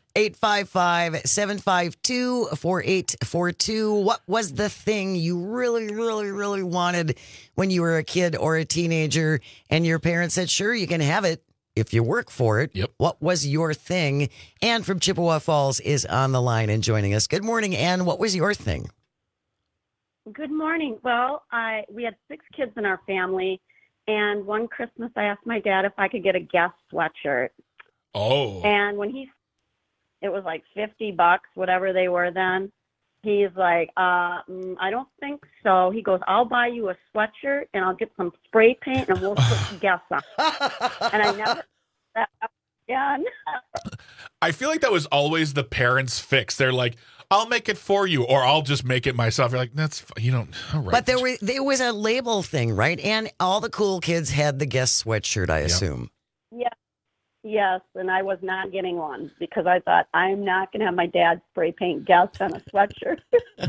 855-752-4842. What was the thing you really, really, really wanted when you were a kid or a teenager and your parents said, sure, you can have it if you work for it? Yep. What was your thing? Ann from Chippewa Falls is on the line and joining us. Good morning, Ann. What was your thing? Good morning. Well, we had 6 kids in our family, and one Christmas I asked my dad if I could get a Guess sweatshirt. Oh. And when it was like $50, whatever they were then. He's like, I don't think so. He goes, I'll buy you a sweatshirt and I'll get some spray paint and we'll put Guess on. And I never that again. I feel like that was always the parents' fix. They're like, I'll make it for you, or I'll just make it myself. You're like, you don't. All right. But there was a label thing, right? And all the cool kids had the Guess sweatshirt, I assume. Yeah. Yes, and I was not getting one because I thought I'm not going to have my dad spray paint Guess on a sweatshirt.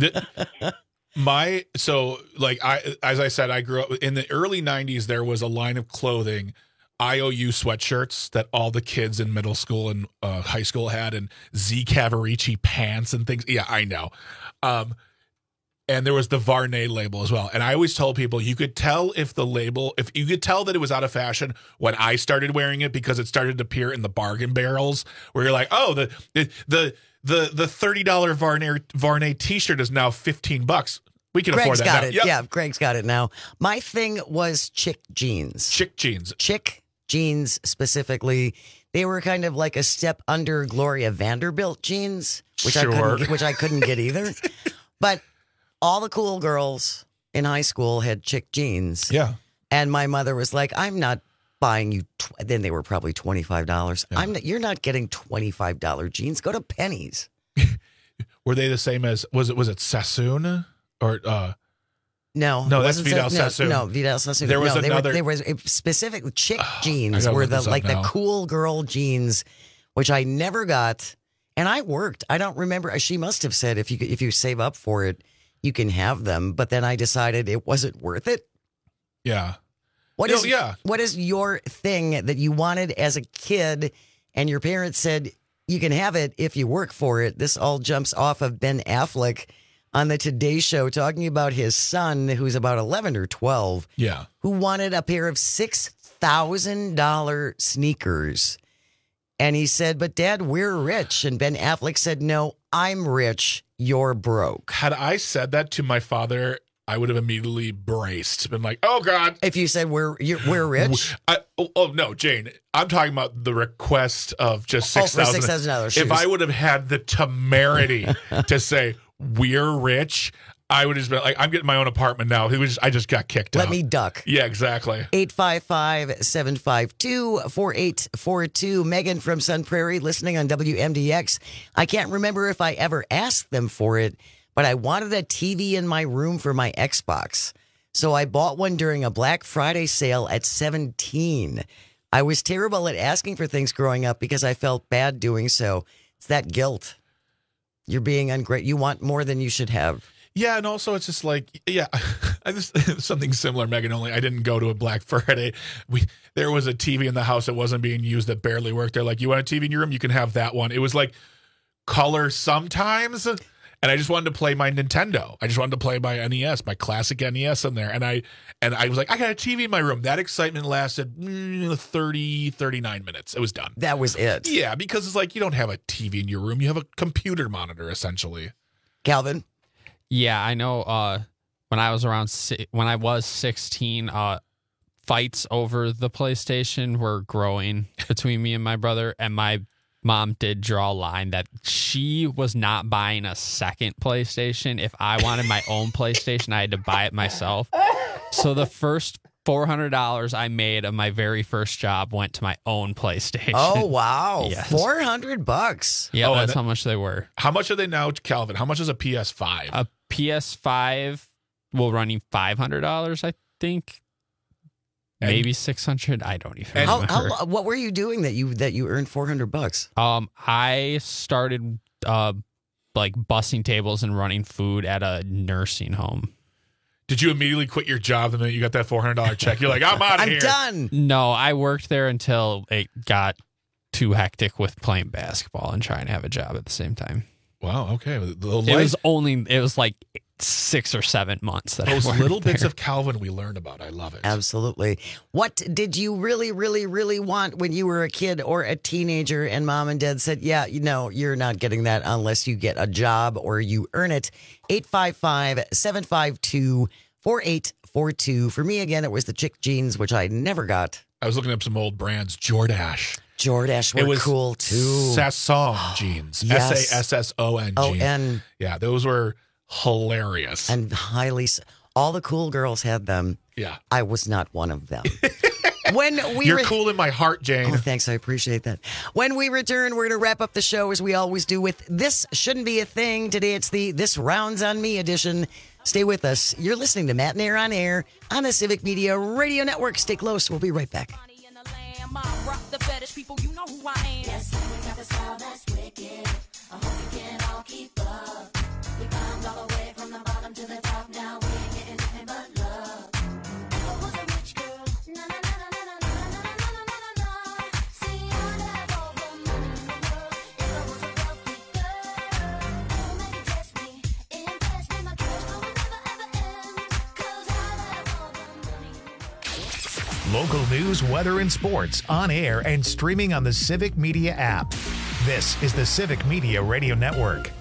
As I said, I grew up in the early 90s. There was a line of clothing, IOU sweatshirts that all the kids in middle school and high school had, and Z Cavaricci pants and things. Yeah, I know. And there was the Varney label as well. And I always told people you could tell if you could tell that it was out of fashion when I started wearing it because it started to appear in the bargain barrels where you're like, oh, the $30 Varney t-shirt is now $15. We can afford that got now. It. Yep. Yeah, Greg's got it now. My thing was chick jeans. Chick jeans specifically. They were kind of like a step under Gloria Vanderbilt jeans, which Sure. I couldn't get either. But all the cool girls in high school had chick jeans. Yeah. And my mother was like, I'm not buying you. Then they were probably $25. Yeah. You're not getting $25 jeans. Go to Penny's. Were they the same as, was it Sassoon? Or, No, that's Vidal Sassoon. No, Vidal Sassoon. There was another. There was specific chick jeans were the cool girl jeans, which I never got. And I worked. I don't remember. She must have said if you save up for it, you can have them. But then I decided it wasn't worth it. Yeah. What is your thing that you wanted as a kid and your parents said, you can have it if you work for it. This all jumps off of Ben Affleck on the Today Show talking about his son, who's about 11 or 12, who wanted a pair of $6,000 sneakers. And he said, but Dad, we're rich. And Ben Affleck said, no, I'm rich. You're broke. Had I said that to my father, I would have immediately braced. Been like, oh, God. If you said we're rich? No, Jane. I'm talking about the request of just $6,000. $6,000 shoes. If I would have had the temerity to say, we're rich, I would have just been like, I'm getting my own apartment now. I just got kicked out. Let me duck. Yeah, exactly. 855-752-4842. Megan from Sun Prairie listening on WMDX. I can't remember if I ever asked them for it, but I wanted a TV in my room for my Xbox. So I bought one during a Black Friday sale at 17. I was terrible at asking for things growing up because I felt bad doing so. It's that guilt. You're being ungrateful. You want more than you should have. Yeah, and also it's just like, I just something similar, Megan, only I didn't go to a Black Friday. There was a TV in the house that wasn't being used that barely worked. They're like, you want a TV in your room? You can have that one. It was like color sometimes, and I just wanted to play my Nintendo. I just wanted to play my NES, my classic NES in there. And I was like, I got a TV in my room. That excitement lasted 39 minutes. It was done. That was it. Yeah, because it's like you don't have a TV in your room. You have a computer monitor, essentially. Calvin? Yeah, I know when I was 16, fights over the PlayStation were growing between me and my brother, and my mom did draw a line that she was not buying a second PlayStation. If I wanted my own PlayStation, I had to buy it myself. So the first $400 I made of my very first job went to my own PlayStation. Oh, wow. Yes. $400. Yeah, that's how much they were. How much are they now, Calvin? How much is a PS5? A PS5 will run you $500, I think. Maybe 600. I don't even remember. What were you doing that you earned $400? I started like bussing tables and running food at a nursing home. Did you immediately quit your job the minute you got that $400 check? You're like, I'm out of here. I'm done. No, I worked there until it got too hectic with playing basketball and trying to have a job at the same time. Wow. Okay. It was like 6 or 7 months that those I worked little bits there. of Calvin we learned about. I love it. Absolutely. What did you really, really, really want when you were a kid or a teenager and mom and dad said, yeah, you're not getting that unless you get a job or you earn it? 855-752-4842. For me, again, it was the chick jeans, which I never got. I was looking up some old brands. Jordache. Jordache were cool, too. Sasson jeans. Yes. Sasson jeans. Yeah, those were hilarious. And all the cool girls had them. Yeah. I was not one of them. You're cool in my heart, Jane. Oh, thanks. I appreciate that. When we return, we're going to wrap up the show as we always do with This Shouldn't Be a Thing. Today it's the This Rounds on Me edition. Stay with us. You're listening to Matt and Air on Air on the Civic Media Radio Network. Stay close. We'll be right back. Rock the fetish people, you know who I am. Yes, we got the style that's wicked. I hope we can all keep up. We climbed all the way from the bottom to the top. Now we ain't getting nothing but love. If I was a rich girl, na na na na na na na na na na na na. See, I'd have all the money in the world. If I was a wealthy girl, oh, maybe dress me, impress me, my cash flow will never ever end. 'Cause I'd have all the money in the world. Local news, weather, and sports on air and streaming on the Civic Media app. This is the Civic Media Radio Network.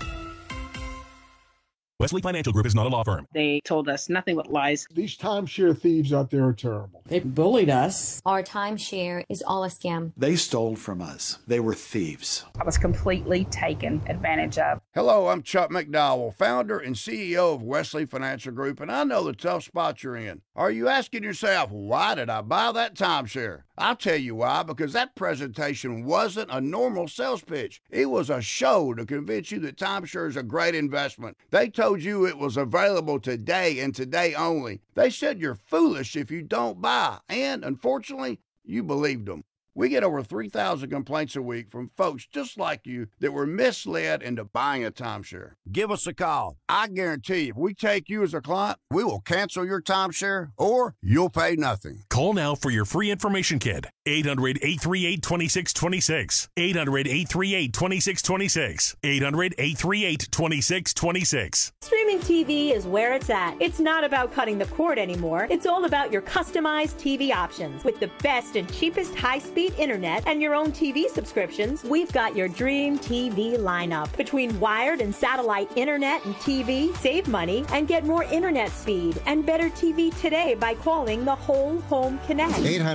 Wesley Financial Group is not a law firm. They told us nothing but lies. These timeshare thieves out there are terrible. They bullied us. Our timeshare is all a scam. They stole from us. They were thieves. I was completely taken advantage of. Hello, I'm Chuck McDowell, founder and CEO of Wesley Financial Group, and I know the tough spot you're in. Are you asking yourself, why did I buy that timeshare? I'll tell you why, because that presentation wasn't a normal sales pitch. It was a show to convince you that timeshare is a great investment. They told you it was available today and today only. They said you're foolish if you don't buy, and unfortunately, you believed them. We get over 3,000 complaints a week from folks just like you that were misled into buying a timeshare. Give us a call. I guarantee you, if we take you as a client, we will cancel your timeshare or you'll pay nothing. Call now for your free information kit. 800-838-2626. 800-838-2626. 800-838-2626. Streaming TV is where it's at. It's not about cutting the cord anymore. It's all about your customized TV options. With the best and cheapest high-speed internet and your own TV subscriptions, we've got your dream TV lineup. Between wired and satellite internet and TV, save money and get more internet speed and better TV today by calling the Whole Home Connect.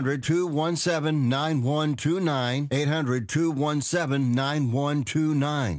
800-217-9129. 800-217-9129.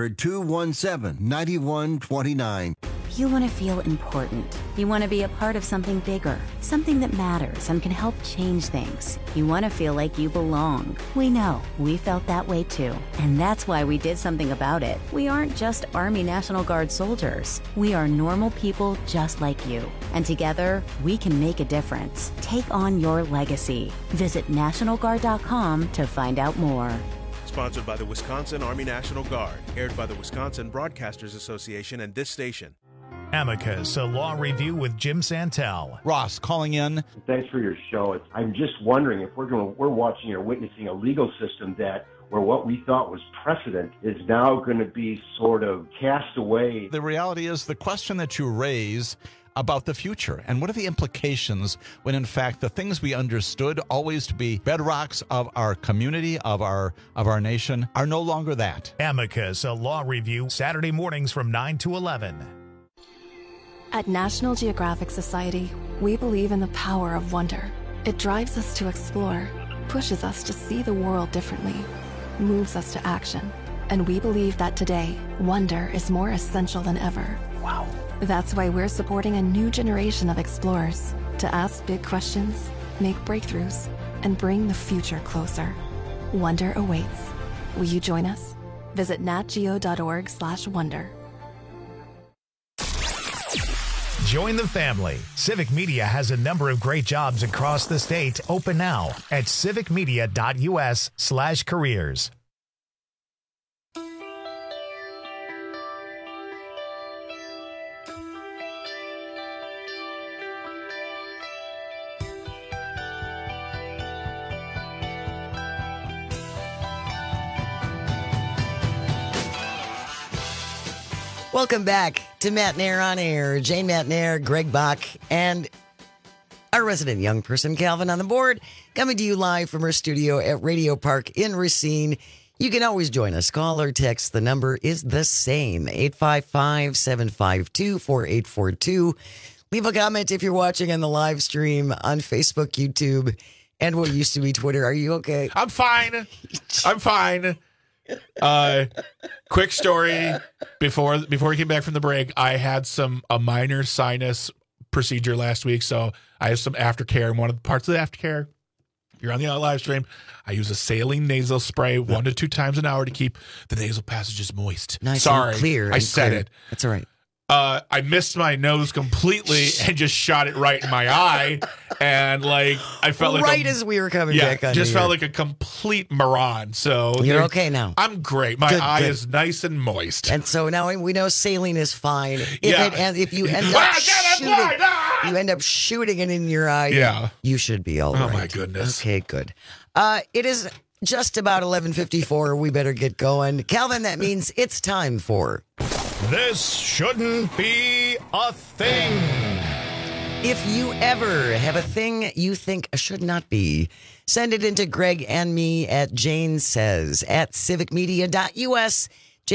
800-217-9129. You want to feel important. You want to be a part of something bigger, something that matters and can help change things. You want to feel like you belong. We know. We felt that way too. And that's why we did something about it. We aren't just Army National Guard soldiers. We are normal people just like you. And together, we can make a difference. Take on your legacy. Visit NationalGuard.com to find out more. Sponsored by the Wisconsin Army National Guard. Aired by the Wisconsin Broadcasters Association and this station. Amicus, a law review with Jim Santel. Ross calling in. Thanks for your show. I'm just wondering if we're watching or witnessing a legal system where what we thought was precedent is now going to be sort of cast away. The reality is the question that you raise about the future and what are the implications when in fact the things we understood always to be bedrocks of our community, of our nation, are no longer that. Amicus, a law review, Saturday mornings from 9 to 11. At National Geographic Society, we believe in the power of wonder. It drives us to explore, pushes us to see the world differently, moves us to action. And we believe that today, wonder is more essential than ever. Wow. That's why we're supporting a new generation of explorers to ask big questions, make breakthroughs, and bring the future closer. Wonder awaits. Will you join us? Visit natgeo.org/wonder. Join the family. Civic Media has a number of great jobs across the state open now at civicmedia.us/careers. Welcome back to Matt Nair on Air. Jane Matt Nair, Greg Bach, and our resident young person, Calvin, on the board, coming to you live from our studio at Radio Park in Racine. You can always join us. Call or text. The number is the same, 855-752-4842. Leave a comment if you're watching on the live stream on Facebook, YouTube, and what used to be Twitter. Are you okay? I'm fine. I'm fine. Quick story before we came back from the break. I had a minor sinus procedure last week, so I have some aftercare. And one of the parts of the aftercare, if you're on the live stream, I use a saline nasal spray 1 to 2 times an hour to keep the nasal passages moist. Nice. Sorry, and clear. I said it. That's all right. I missed my nose completely and just shot it right in my eye, and I felt like as we were coming back on. Just felt like a complete moron. So you're okay now. I'm great. My eye is nice and moist, and so now we know saline is fine. If you end up shooting it in your eye, you should be all right. Oh my goodness. Okay, good. It is just about 11:54. We better get going, Calvin. That means it's time for. This shouldn't be a thing. If you ever have a thing you think should not be, send it into Greg and me at Jane Says at civicmedia.us,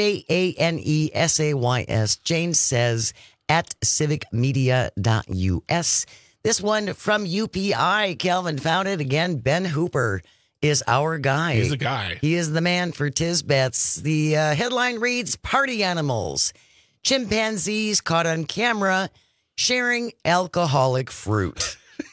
JANESAYS, Jane Says at civicmedia.us. This one from UPI, Calvin found it again. Ben Hooper is our guy. He's the guy. He is the man for Tisbets. The headline reads, Party Animals. Chimpanzees caught on camera sharing alcoholic fruit.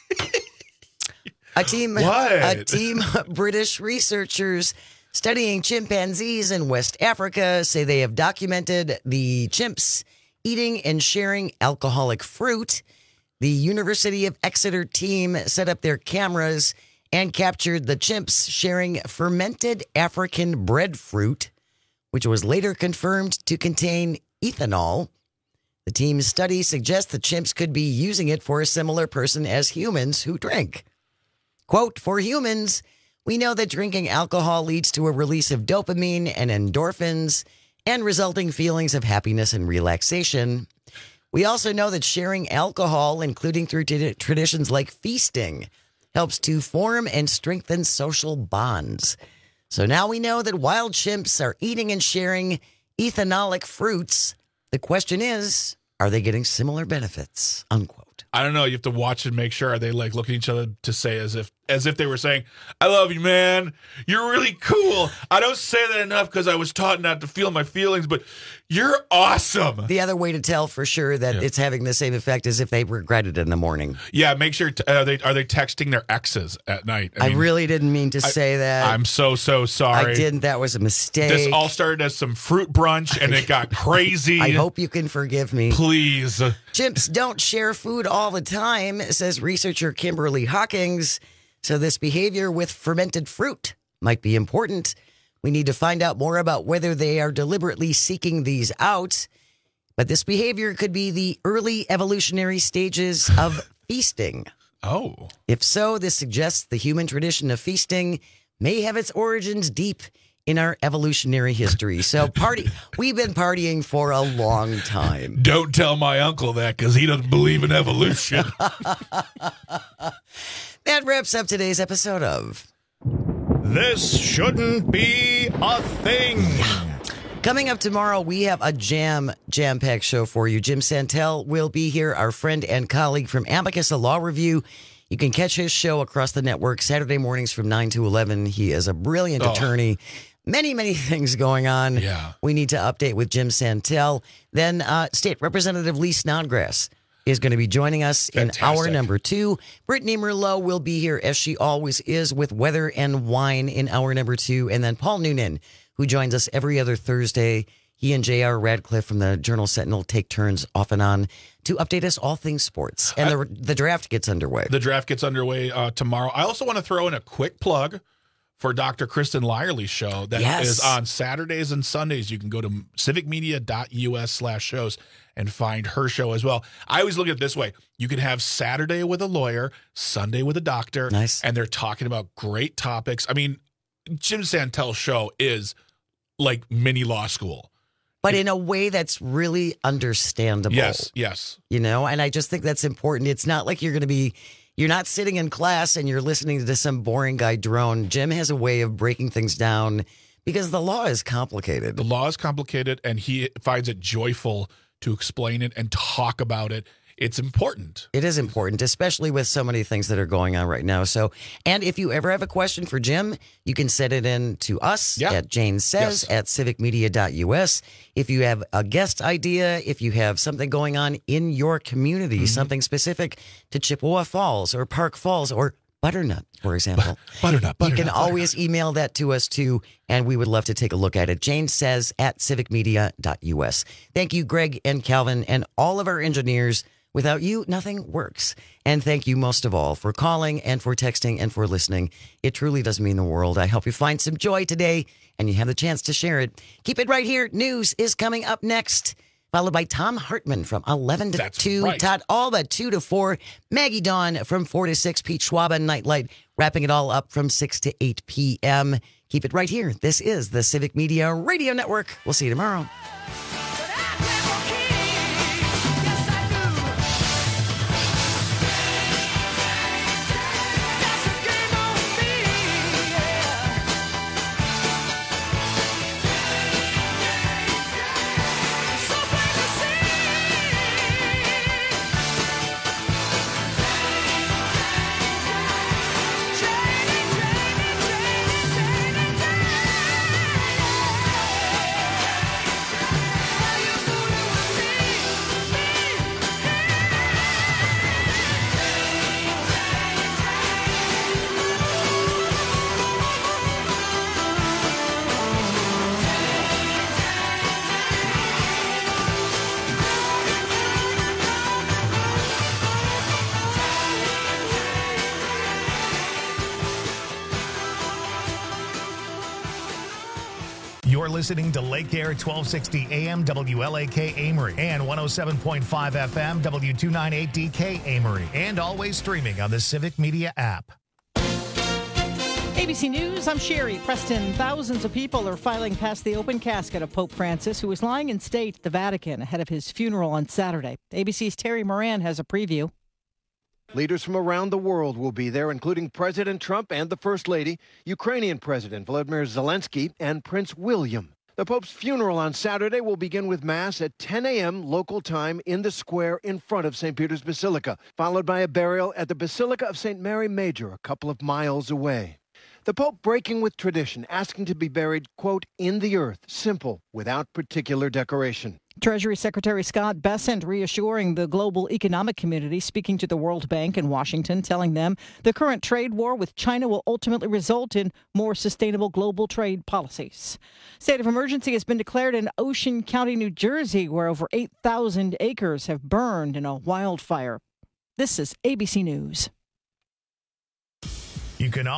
A team of British researchers studying chimpanzees in West Africa say they have documented the chimps eating and sharing alcoholic fruit. The University of Exeter team set up their cameras and captured the chimps sharing fermented African breadfruit, which was later confirmed to contain ethanol. The team's study suggests the chimps could be using it for a similar person as humans who drink. Quote, for humans, we know that drinking alcohol leads to a release of dopamine and endorphins and resulting feelings of happiness and relaxation. We also know that sharing alcohol, including through traditions like feasting, helps to form and strengthen social bonds. So now we know that wild chimps are eating and sharing ethanolic fruits. The question is, are they getting similar benefits? Unquote. I don't know. You have to watch and make sure. Are they like looking at each other to say as if they were saying, I love you, man. You're really cool. I don't say that enough because I was taught not to feel my feelings, but you're awesome. The other way to tell for sure that it's having the same effect is if they regret it in the morning. Yeah, make sure. Are they texting their exes at night? I really didn't mean to say that. I'm so sorry. I didn't. That was a mistake. This all started as some fruit brunch and it got crazy. I hope you can forgive me. Please. Chimps don't share food all the time, says researcher Kimberly Hawkins. So this behavior with fermented fruit might be important. We need to find out more about whether they are deliberately seeking these out. But this behavior could be the early evolutionary stages of feasting. Oh. If so, this suggests the human tradition of feasting may have its origins deep in our evolutionary history. So we've been partying for a long time. Don't tell my uncle that because he doesn't believe in evolution. That wraps up today's episode of This Shouldn't Be a Thing. Coming up tomorrow, we have a jam-packed show for you. Jim Santel will be here, our friend and colleague from Amicus, a law review. You can catch his show across the network Saturday mornings from 9 to 11. He is a brilliant attorney. Many, many things going on. Yeah. We need to update with Jim Santel. Then State Representative Lee Snodgrass is going to be joining us in hour number 2. Brittany Merlot will be here, as she always is, with Weather and Wine in hour number 2. And then Paul Noonan, who joins us every other Thursday. He and J.R. Radcliffe from the Journal Sentinel take turns off and on to update us all things sports. And the draft gets underway. The draft gets underway tomorrow. I also want to throw in a quick plug for Dr. Kristen Lyerly's show that is on Saturdays and Sundays. You can go to civicmedia.us/shows and find her show as well. I always look at it this way. You can have Saturday with a lawyer, Sunday with a doctor, and they're talking about great topics. I mean, Jim Santel's show is like mini law school. But in a way that's really understandable. Yes. You know, and I just think that's important. It's not like you're not sitting in class and you're listening to some boring guy drone. Jim has a way of breaking things down because the law is complicated. The law is complicated, and he finds it joyful to explain it and talk about it. It's important. It is important, especially with so many things that are going on right now. So, and if you ever have a question for Jim, you can send it in to us at Jane Says at civicmedia.us. If you have a guest idea, if you have something going on in your community, something specific to Chippewa Falls or Park Falls or Butternut, for example. Butternut. You can always email that to us too, and we would love to take a look at it. Jane Says at civicmedia.us. Thank you, Greg and Calvin, and all of our engineers. Without you, nothing works. And thank you most of all for calling and for texting and for listening. It truly does mean the world. I hope you find some joy today and you have the chance to share it. Keep it right here. News is coming up next, followed by Tom Hartman from 11 to 2. Right. Todd Alba, 2 to 4. Maggie Dawn from 4 to 6. Pete Schwab and Nightlight wrapping it all up from 6 to 8 p.m. Keep it right here. This is the Civic Media Radio Network. We'll see you tomorrow. You're listening to Lake Air 1260 AM WLAK Amory and 107.5 FM W298DK Amory, and always streaming on the Civic Media app. ABC News, I'm Sherry Preston. Thousands of people are filing past the open casket of Pope Francis, who is lying in state at the Vatican ahead of his funeral on Saturday. ABC's Terry Moran has a preview. Leaders from around the world will be there, including President Trump and the First Lady, Ukrainian President Volodymyr Zelensky, and Prince William. The Pope's funeral on Saturday will begin with Mass at 10 a.m. local time in the square in front of St. Peter's Basilica, followed by a burial at the Basilica of St. Mary Major, a couple of miles away. The Pope breaking with tradition, asking to be buried, quote, in the earth, simple, without particular decoration. Treasury Secretary Scott Bessent reassuring the global economic community, speaking to the World Bank in Washington, telling them the current trade war with China will ultimately result in more sustainable global trade policies. State of emergency has been declared in Ocean County, New Jersey, where over 8,000 acres have burned in a wildfire. This is ABC News. You can